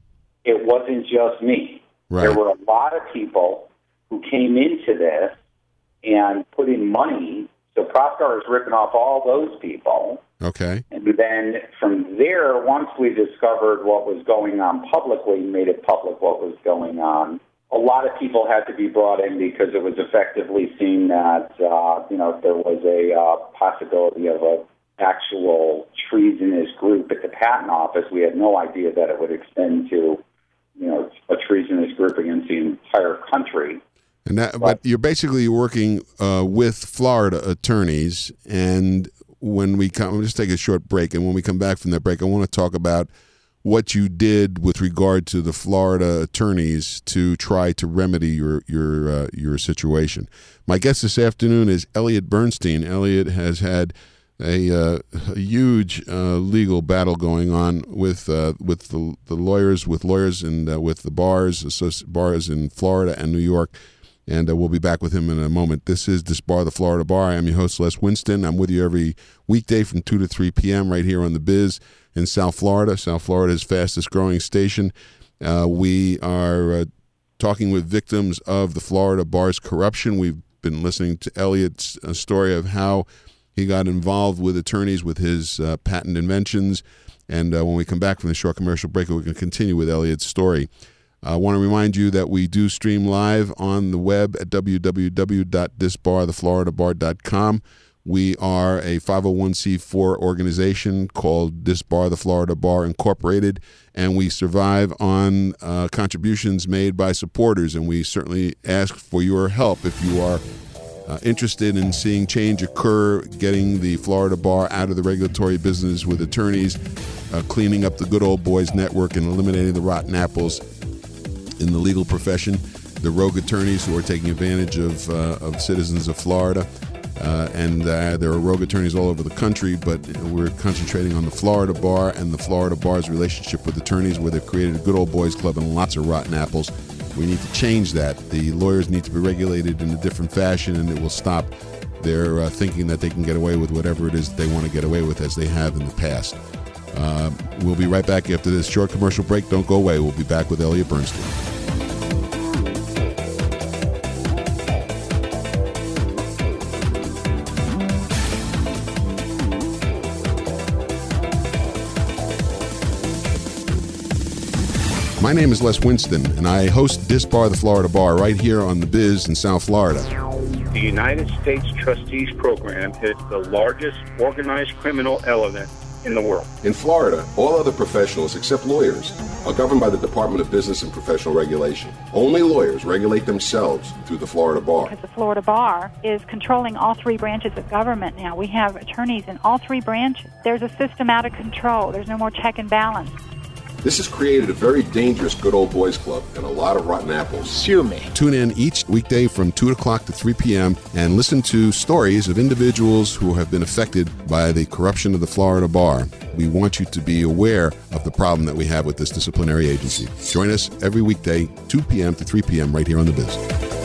S5: It wasn't just me.
S1: Right.
S5: There were a lot of people who came into this and put in money. So Prostar is ripping off all those people.
S1: Okay.
S5: And then from there, once we discovered what was going on publicly, made it public what was going on, a lot of people had to be brought in because it was effectively seen that, uh, you know, if there was a uh, possibility of a actual treasonous group at the patent office, we had no idea that it would extend to, you know, a treasonous group against the entire country.
S1: And that, but, but you're basically working uh, with Florida attorneys, and when we come, we'll just take a short break, and when we come back from that break, I want to talk about what you did with regard to the Florida attorneys to try to remedy your your uh, your situation. My guest this afternoon is Elliot Bernstein. Elliot has had a, uh, a huge uh, legal battle going on with uh, with the, the lawyers, with lawyers, and uh, with the bars, associ- bars in Florida and New York. And uh, we'll be back with him in a moment. This is Disbar the Florida Bar. I am your host, Les Winston. I'm with you every weekday from two to three p.m. right here on The Biz in South Florida. South Florida's fastest growing station. Uh, we are uh, talking with victims of the Florida bar's corruption. We've been listening to Elliot's uh, story of how he got involved with attorneys with his uh, patent inventions. And uh, when we come back from the short commercial break, we're going to continue with Elliot's story. I want to remind you that we do stream live on the web at w w w dot disbar the florida bar dot com. We are a five oh one c four organization called Disbar the Florida Bar Incorporated, and we survive on uh, contributions made by supporters, and we certainly ask for your help if you are uh, interested in seeing change occur, getting the Florida Bar out of the regulatory business with attorneys, uh, cleaning up the good old boys network, and eliminating the rotten apples in the legal profession, the rogue attorneys who are taking advantage of uh, of citizens of Florida. Uh, and uh, there are rogue attorneys all over the country, but we're concentrating on the Florida Bar and the Florida Bar's relationship with attorneys, where they've created a good old boys club and lots of rotten apples. We need to change that. The lawyers need to be regulated in a different fashion, and it will stop their uh, thinking that they can get away with whatever it is that they want to get away with, as they have in the past. Uh, we'll be right back after this short commercial break. Don't go away. We'll be back with Elliot Bernstein. My name is Les Winston, and I host Disbar the Florida Bar right here on The Biz in South Florida.
S3: The United States Trustees Program is the largest organized criminal element in the world.
S1: In Florida, all other professionals except lawyers are governed by the Department of Business and Professional Regulation. Only lawyers regulate themselves through the Florida Bar.
S4: Because the Florida Bar is controlling all three branches of government now. We have attorneys in all three branches. There's a system out of control. There's no more check and balance.
S1: This has created a very dangerous good old boys club and a lot of rotten apples.
S6: Sue me.
S1: Tune in each weekday from two o'clock to three p.m. and listen to stories of individuals who have been affected by the corruption of the Florida Bar. We want you to be aware of the problem that we have with this disciplinary agency. Join us every weekday, two p.m. to three p.m. right here on The Biz.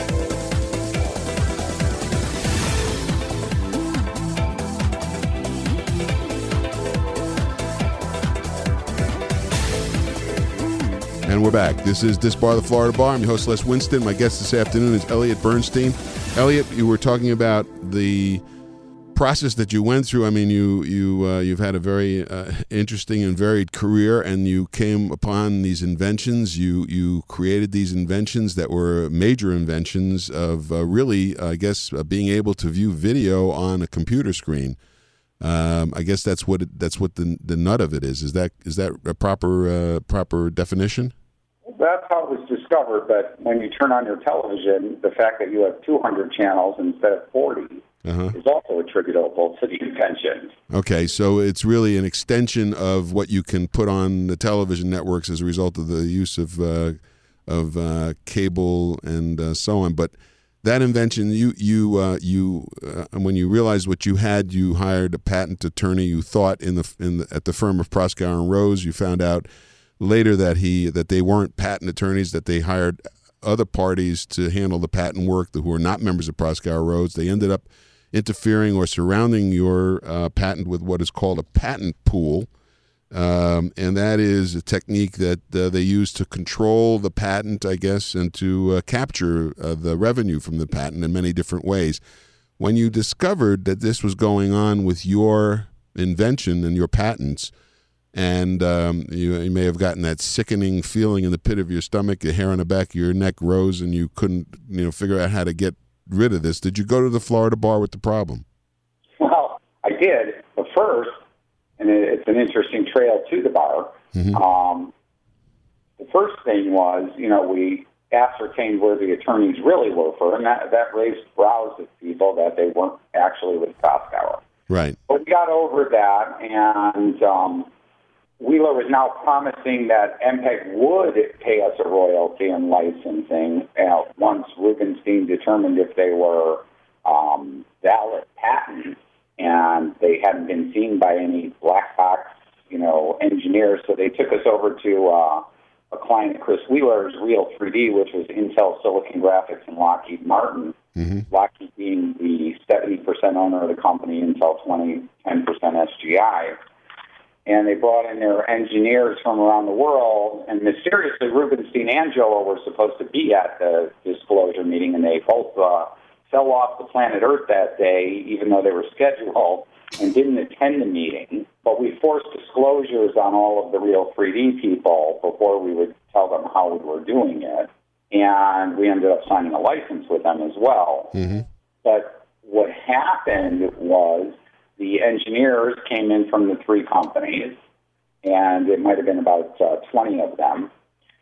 S1: And we're back. This is Disbar the Florida Bar. I'm your host, Les Winston. My guest this afternoon is Elliot Bernstein. Elliot, you were talking about the process that you went through. I mean, you, you, uh, you've had a very uh, interesting and varied career, and you came upon these inventions. You, you created these inventions that were major inventions of uh, really, I guess, uh, being able to view video on a computer screen. Um, I guess that's what it, that's what the the nut of it is. Is that is that a proper uh, proper definition?
S5: That's how it was discovered, but when you turn on your television, the fact that you have two hundred channels instead of forty uh-huh. is also attributable to the invention.
S1: Okay, so it's really an extension of what you can put on the television networks as a result of the use of uh, of uh, cable and uh, so on. But that invention, you you uh, you uh, when you realized what you had, you hired a patent attorney. You thought in the in the, at the firm of Proskauer and Rose. You found out later that he that they weren't patent attorneys, that they hired other parties to handle the patent work who are not members of Proskauer Rhodes. They ended up interfering or surrounding your uh, patent with what is called a patent pool. Um, and that is a technique that uh, they use to control the patent, I guess, and to uh, capture uh, the revenue from the patent in many different ways. When you discovered that this was going on with your invention and your patents, and um, you, you may have gotten that sickening feeling in the pit of your stomach, the hair on the back of your neck rose, and you couldn't, you know, figure out how to get rid of this. Did you go to the Florida bar with the problem?
S5: Well, I did, but first, and it's an interesting trail to the bar. Mm-hmm. Um, the first thing was, you know, we ascertained where the attorneys really were for, and that, that raised brows of people that they weren't actually with Proskauer.
S1: Right.
S5: But we got over that, and um, Wheeler was now promising that M P E G would pay us a royalty in licensing uh, once Rubenstein determined if they were um, valid patents, and they hadn't been seen by any black box, you know, engineers. So they took us over to uh, a client of Chris Wheeler's, Real three D, which was Intel Silicon Graphics and Lockheed Martin. Mm-hmm. Lockheed being the seventy percent owner of the company, Intel twenty, ten percent S G I. And they brought in their engineers from around the world, and mysteriously, Rubenstein and Joa were supposed to be at the disclosure meeting, and they both uh, fell off the planet Earth that day, even though they were scheduled, and didn't attend the meeting. But we forced disclosures on all of the Real three D people before we would tell them how we were doing it, and we ended up signing a license with them as well. Mm-hmm. But what happened was, the engineers came in from the three companies, and it might have been about uh, twenty of them,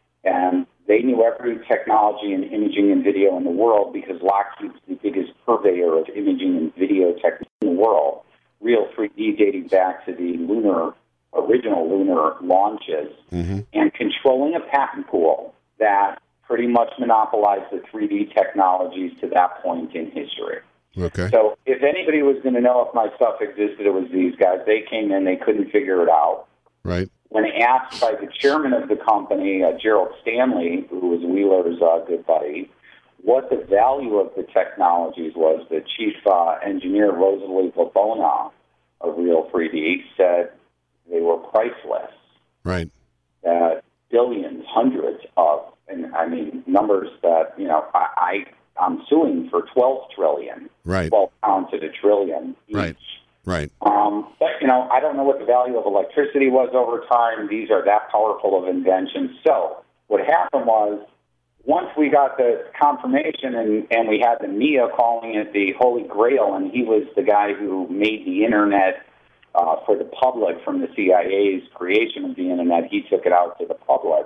S5: and they knew every technology in imaging and video in the world because Lockheed's the biggest purveyor of imaging and video technology in the world. Real three D dating back to the lunar, original lunar launches, mm-hmm. and controlling a patent pool that pretty much monopolized the three D technologies to that point in history.
S1: Okay.
S5: So if anybody was going to know if my stuff existed, it was these guys. They came in, they couldn't figure it out.
S1: Right.
S5: When asked by the chairman of the company, uh, Gerald Stanley, who was Wheeler's uh, good buddy, what the value of the technologies was, the chief uh, engineer, Rosalie Labona of Real three D, said they were priceless.
S1: Right.
S5: That billions, hundreds of, and I mean, numbers that, you know, I... I I'm suing for twelve trillion.
S1: Right.
S5: twelve pounds to the trillion each.
S1: Right. Right.
S5: Um, but, you know, I don't know what the value of electricity was over time. These are that powerful of inventions. So what happened was, once we got the confirmation and, and we had the M I A calling it the Holy Grail, and he was the guy who made the Internet uh, for the public from the C I A's creation of the Internet, he took it out to the public.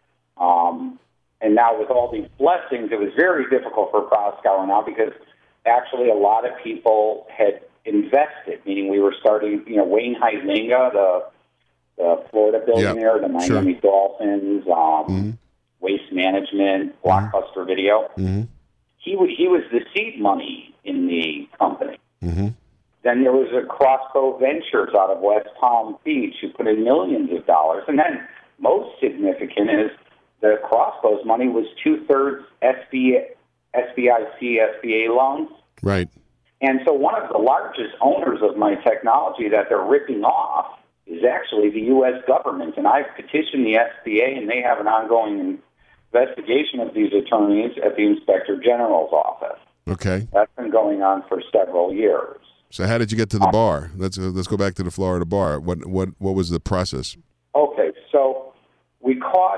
S5: Um And now with all these blessings, it was very difficult for Proskauer now because actually a lot of people had invested, meaning we were starting, you know, Wayne Huizenga, the, the Florida billionaire, yep, the Miami sure. Dolphins, um, mm-hmm. Waste Management, Blockbuster mm-hmm. Video. Mm-hmm. He, w- he was the seed money in the company. Mm-hmm. Then there was a Crossbow Ventures out of West Palm Beach who put in millions of dollars. And then most significant is the Crossbows money was two-thirds S B I C, S B A loans.
S1: Right.
S5: And so one of the largest owners of my technology that they're ripping off is actually the U S government. And I've petitioned the S B A, and they have an ongoing investigation of these attorneys at the Inspector General's office.
S1: Okay.
S5: That's been going on for several years.
S1: So how did you get to the um, bar? Let's uh, let's go back to the Florida bar. What what what was the process?
S5: Okay, so we caught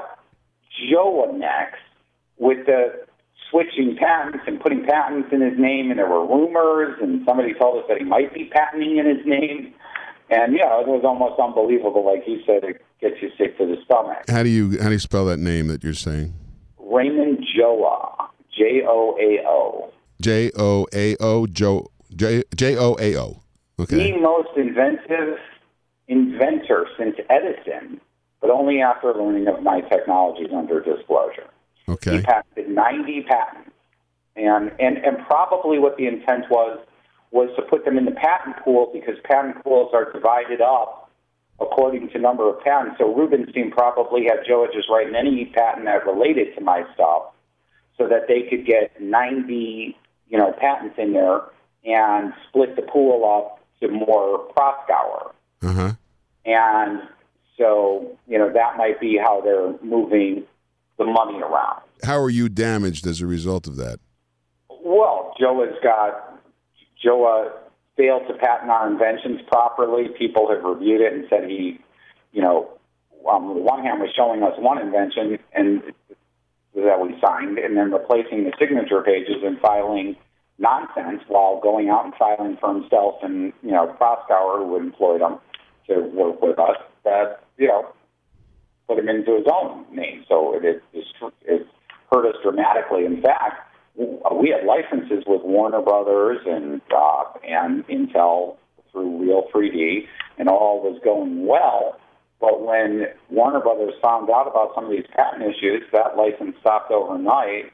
S5: Joa next with the switching patents and putting patents in his name, and there were rumors, and somebody told us that he might be patenting in his name. And, yeah, it was almost unbelievable. Like you said, it gets you sick to the stomach.
S1: How do you how do you spell that name that you're saying?
S5: Raymond Joa, J O A O.
S1: J O A O, Joe, J O A O. Okay.
S5: The most inventive inventor since Edison, but only after learning of my technologies under disclosure.
S1: Okay.
S5: He patented ninety patents. And, and, and probably what the intent was, was to put them in the patent pool because patent pools are divided up according to number of patents. So Rubenstein probably had Joa just write any patent that related to my stuff so that they could get ninety, you know, patents in there and split the pool up to more Proskauer.
S1: Uh-huh.
S5: And so, you know, that might be how they're moving the money around.
S1: How are you damaged as a result of that?
S5: Well, Joe has got, Joe uh, failed to patent our inventions properly. People have reviewed it and said he, you know, on the one hand was showing us one invention and that we signed and then replacing the signature pages and filing nonsense while going out and filing for himself and, you know, Proskauer, who employed him to work with us, that, you know, put him into his own name. So it, it, it hurt us dramatically. In fact, we had licenses with Warner Brothers and uh, and Intel through Real three D, and all was going well. But when Warner Brothers found out about some of these patent issues, that license stopped overnight,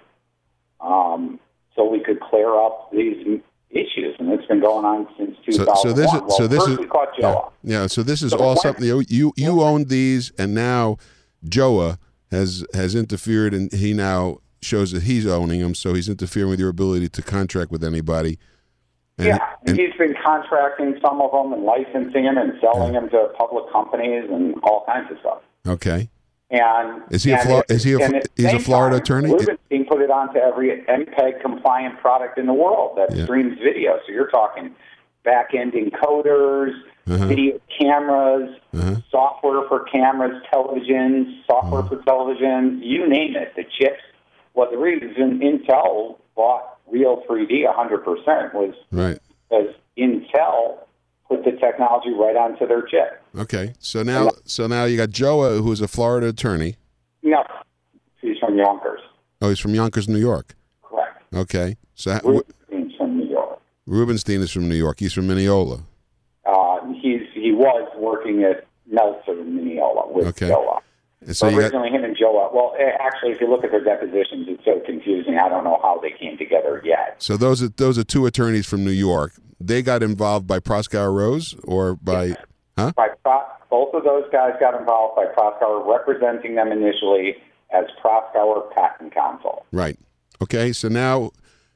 S5: um, so we could clear up these issues, and it's been going on since two thousand one.
S1: So, so this is
S5: well,
S1: so this
S5: first
S1: is
S5: we caught Joa.
S1: Yeah, yeah. So this is
S5: So
S1: all
S5: when-
S1: something you you, you owned these, and now Joa has has interfered, and he now shows that he's owning them. So he's interfering with your ability to contract with anybody. And,
S5: Yeah,
S1: and,
S5: he's been contracting some of them and licensing them and selling them to public companies and all kinds of stuff.
S1: okay.
S5: And
S1: Is he a
S5: and
S1: Flo-
S5: it-
S1: is he a
S5: and
S1: Fl-
S5: at the
S1: he's a
S5: same
S1: Florida
S5: time,
S1: attorney?
S5: Rubenstein put it onto every M P E G compliant product in the world that
S1: Yeah.
S5: streams video. So you're talking back end encoders,
S1: Uh-huh.
S5: video cameras,
S1: Uh-huh.
S5: software for cameras, televisions, software
S1: Uh-huh.
S5: for televisions, you name it, the chips. Well, the reason Intel bought Real three D one hundred percent was
S1: Right.
S5: because Intel put the technology right onto their chip.
S1: Okay. So now so now you got Joa, who's a Florida attorney.
S5: No, he's from Yonkers.
S1: Oh, he's from Yonkers, New York.
S5: Correct.
S1: Okay. So ha- w-
S5: Rubenstein's from New York.
S1: Rubenstein is from New York. He's from Mineola.
S5: Uh, he's he was working at Meltzer in Mineola with
S1: Okay.
S5: Joa.
S1: And
S5: So
S1: so you got
S5: originally him and Joa. Well, eh, actually, if you look at their depositions, it's so confusing. I don't know how they came together yet.
S1: so those are those are two attorneys from New York. They got involved by Proskauer Rose or by huh?
S5: By Pro- both of those guys got involved by Proskauer, representing them initially as Proskauer Patent Counsel.
S1: Right. Okay. So now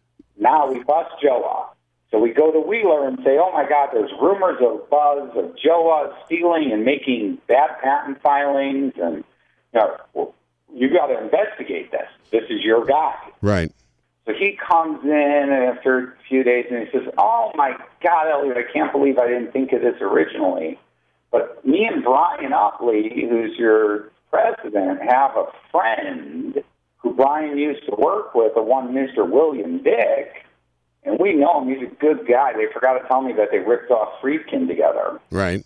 S5: Now we bust Joa. So we go to Wheeler and say, oh, my God, there's rumors of buzz of Joa stealing and making bad patent filings. And, you know, well, you got to investigate this. This is your guy.
S1: right.
S5: So he comes in after a few days and he says, oh, my God, Elliot, I can't believe I didn't think of this originally. But me and Brian Utley, who's your president, have a friend who Brian used to work with, a one Mister William Dick, and we know him. He's a good guy. They forgot to tell me that they ripped off Friedkin together.
S1: Right.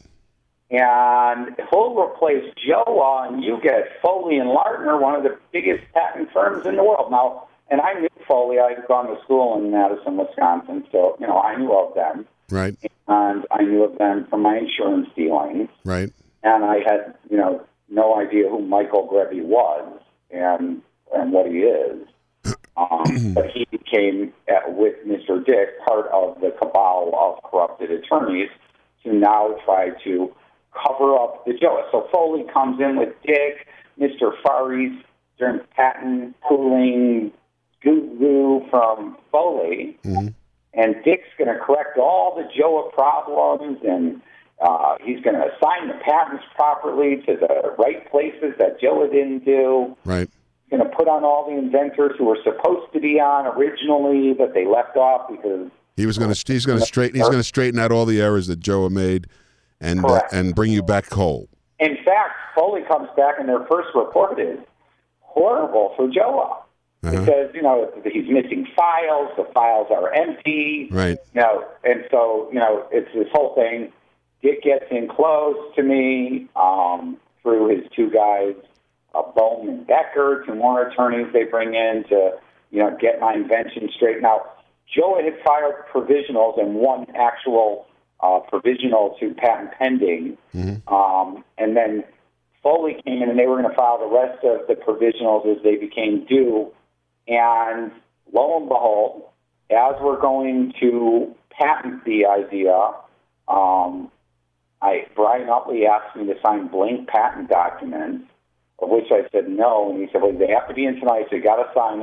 S5: And he'll replace Joa, and you get Foley and Lardner, one of the biggest patent firms in the world. Now, and I knew Foley. I had gone to school in Madison, Wisconsin, so, you know, I knew of them.
S1: Right.
S5: And I knew of them from my insurance dealings.
S1: Right.
S5: And I had, you know, no idea who Michael Grevy was and and what he is. Um, but he became, uh, with Mister Dick, part of the cabal of corrupted attorneys to now try to cover up the Joa. So Foley comes in with Dick, Mister Fari's during patent pooling guru from Foley,
S1: Mm-hmm.
S5: and Dick's going to correct all the Joa problems, and uh, he's going to assign the patents properly to the right places that Joa didn't do.
S1: Right.
S5: He's going to put on all the inventors who were supposed to be on originally, but they left off because
S1: He was going to he's going to straighten he's going to straighten out all the errors that Joa made and uh,
S5: Correct.
S1: and bring you back whole.
S5: in fact, Foley comes back and their first report is horrible for Joa.
S1: Uh-huh.
S5: Because, you know, he's missing files, the files are empty.
S1: Right.
S5: You know, and so, you know, it's this whole thing. Dick gets in close to me um, through his two guys, uh, Bowman and Becker, two more attorneys they bring in to, you know, get my invention straightened out. Joa had filed provisionals and one actual uh, provisional to patent pending.
S1: Mm-hmm.
S5: Um, and then Foley came in and they were going to file the rest of the provisionals as they became due. And lo and behold, as we're going to patent the idea, um, I Brian Utley asked me to sign blank patent documents, of which I said no. And he said, well, they have to be in tonight, so you got to sign them.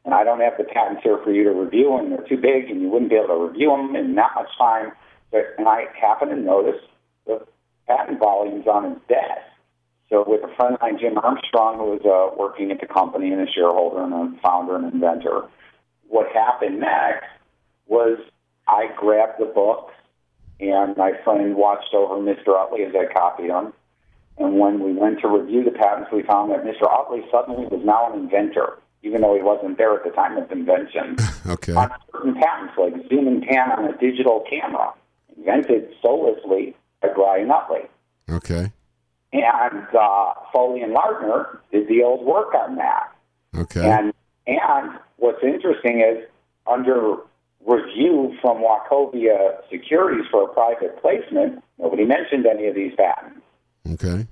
S5: and I don't have the patents here for you to review, and they're too big, and you wouldn't be able to review them in that much time. But, and I happened to notice the patent volumes on his desk. So with a friend of mine, Jim Armstrong, who was uh, working at the company and a shareholder and a founder and inventor, what happened next was I grabbed the books, and my friend watched over Mister Utley as I copied them. And when we went to review the patents, we found that Mister Utley suddenly was now an inventor, even though he wasn't there at the time of invention.
S1: Okay.
S5: On certain patents, like zoom and pan on a digital camera, invented soullessly by Brian Utley.
S1: Okay.
S5: And uh, Foley and Lardner did the old work on that.
S1: Okay.
S5: And and what's interesting is under review from Wachovia Securities for a private placement, nobody mentioned any of these patents.
S1: Okay.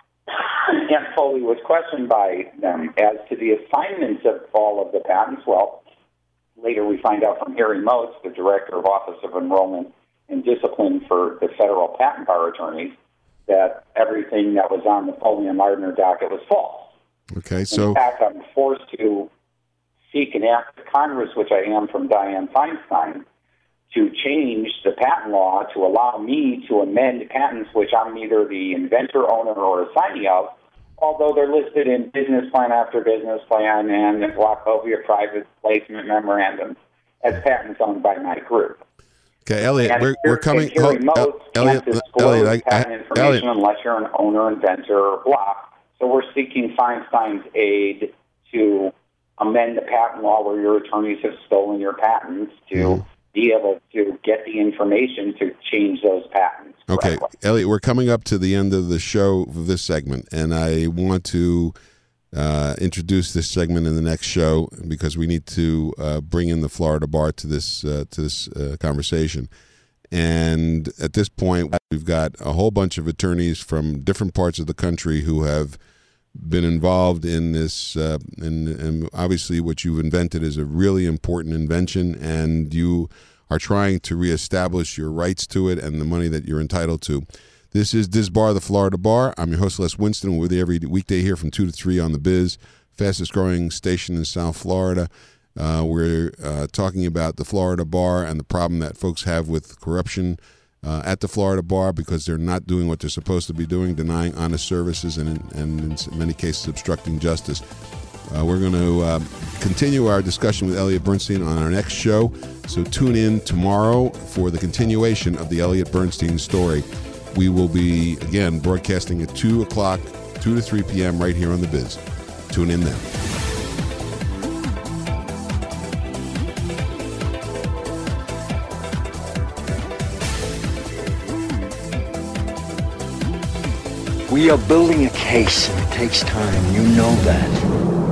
S5: And Foley was questioned by them as to the assignments of all of the patents. Well, later we find out from Harry Motes, the Director of Office of Enrollment and Discipline for the Federal Patent Bar Attorneys, that everything that was on the Foley and Lardner docket was false.
S1: Okay, so...
S5: In fact, I'm forced to seek an act of Congress, which I am from Dianne Feinstein, to change the patent law to allow me to amend patents which I'm either the inventor, owner, or assignee of, although they're listed in business plan after business plan and Wachovia private placement memorandum as patents owned by my group.
S1: Okay, Elliot,
S5: and
S1: we're, we're coming...
S5: Oh,
S1: El- Elliot, Elliot, I,
S5: patent
S1: I,
S5: information
S1: Elliot.
S5: unless you're an owner, inventor, or blah. So we're seeking Feinstein's aid to amend the patent law where your attorneys have stolen your patents to mm. be able to get the information to change those patents.
S1: Okay,
S5: correctly.
S1: Elliot, we're coming up to the end of the show of this segment, and I want to uh, introduce this segment in the next show because we need to uh, bring in the Florida Bar to this uh, to this uh, conversation. And at this point, we've got a whole bunch of attorneys from different parts of the country who have been involved in this, uh, and, and obviously what you've invented is a really important invention, and you are trying to reestablish your rights to it and the money that you're entitled to. This is DisBar, the Florida Bar. I'm your host, Les Winston. We're with you every weekday here from two to three on The Biz, fastest growing station in South Florida. Uh, we're uh, talking about the Florida Bar and the problem that folks have with corruption uh, at the Florida Bar because they're not doing what they're supposed to be doing, denying honest services and, and in many cases, obstructing justice. Uh, we're going to uh, continue our discussion with Elliot Bernstein on our next show, so tune in tomorrow for the continuation of the Elliot Bernstein story. We will be, again, broadcasting at two o'clock, two to three p.m. right here on The Biz. Tune in then.
S6: We are building a case, and it takes time. You know that.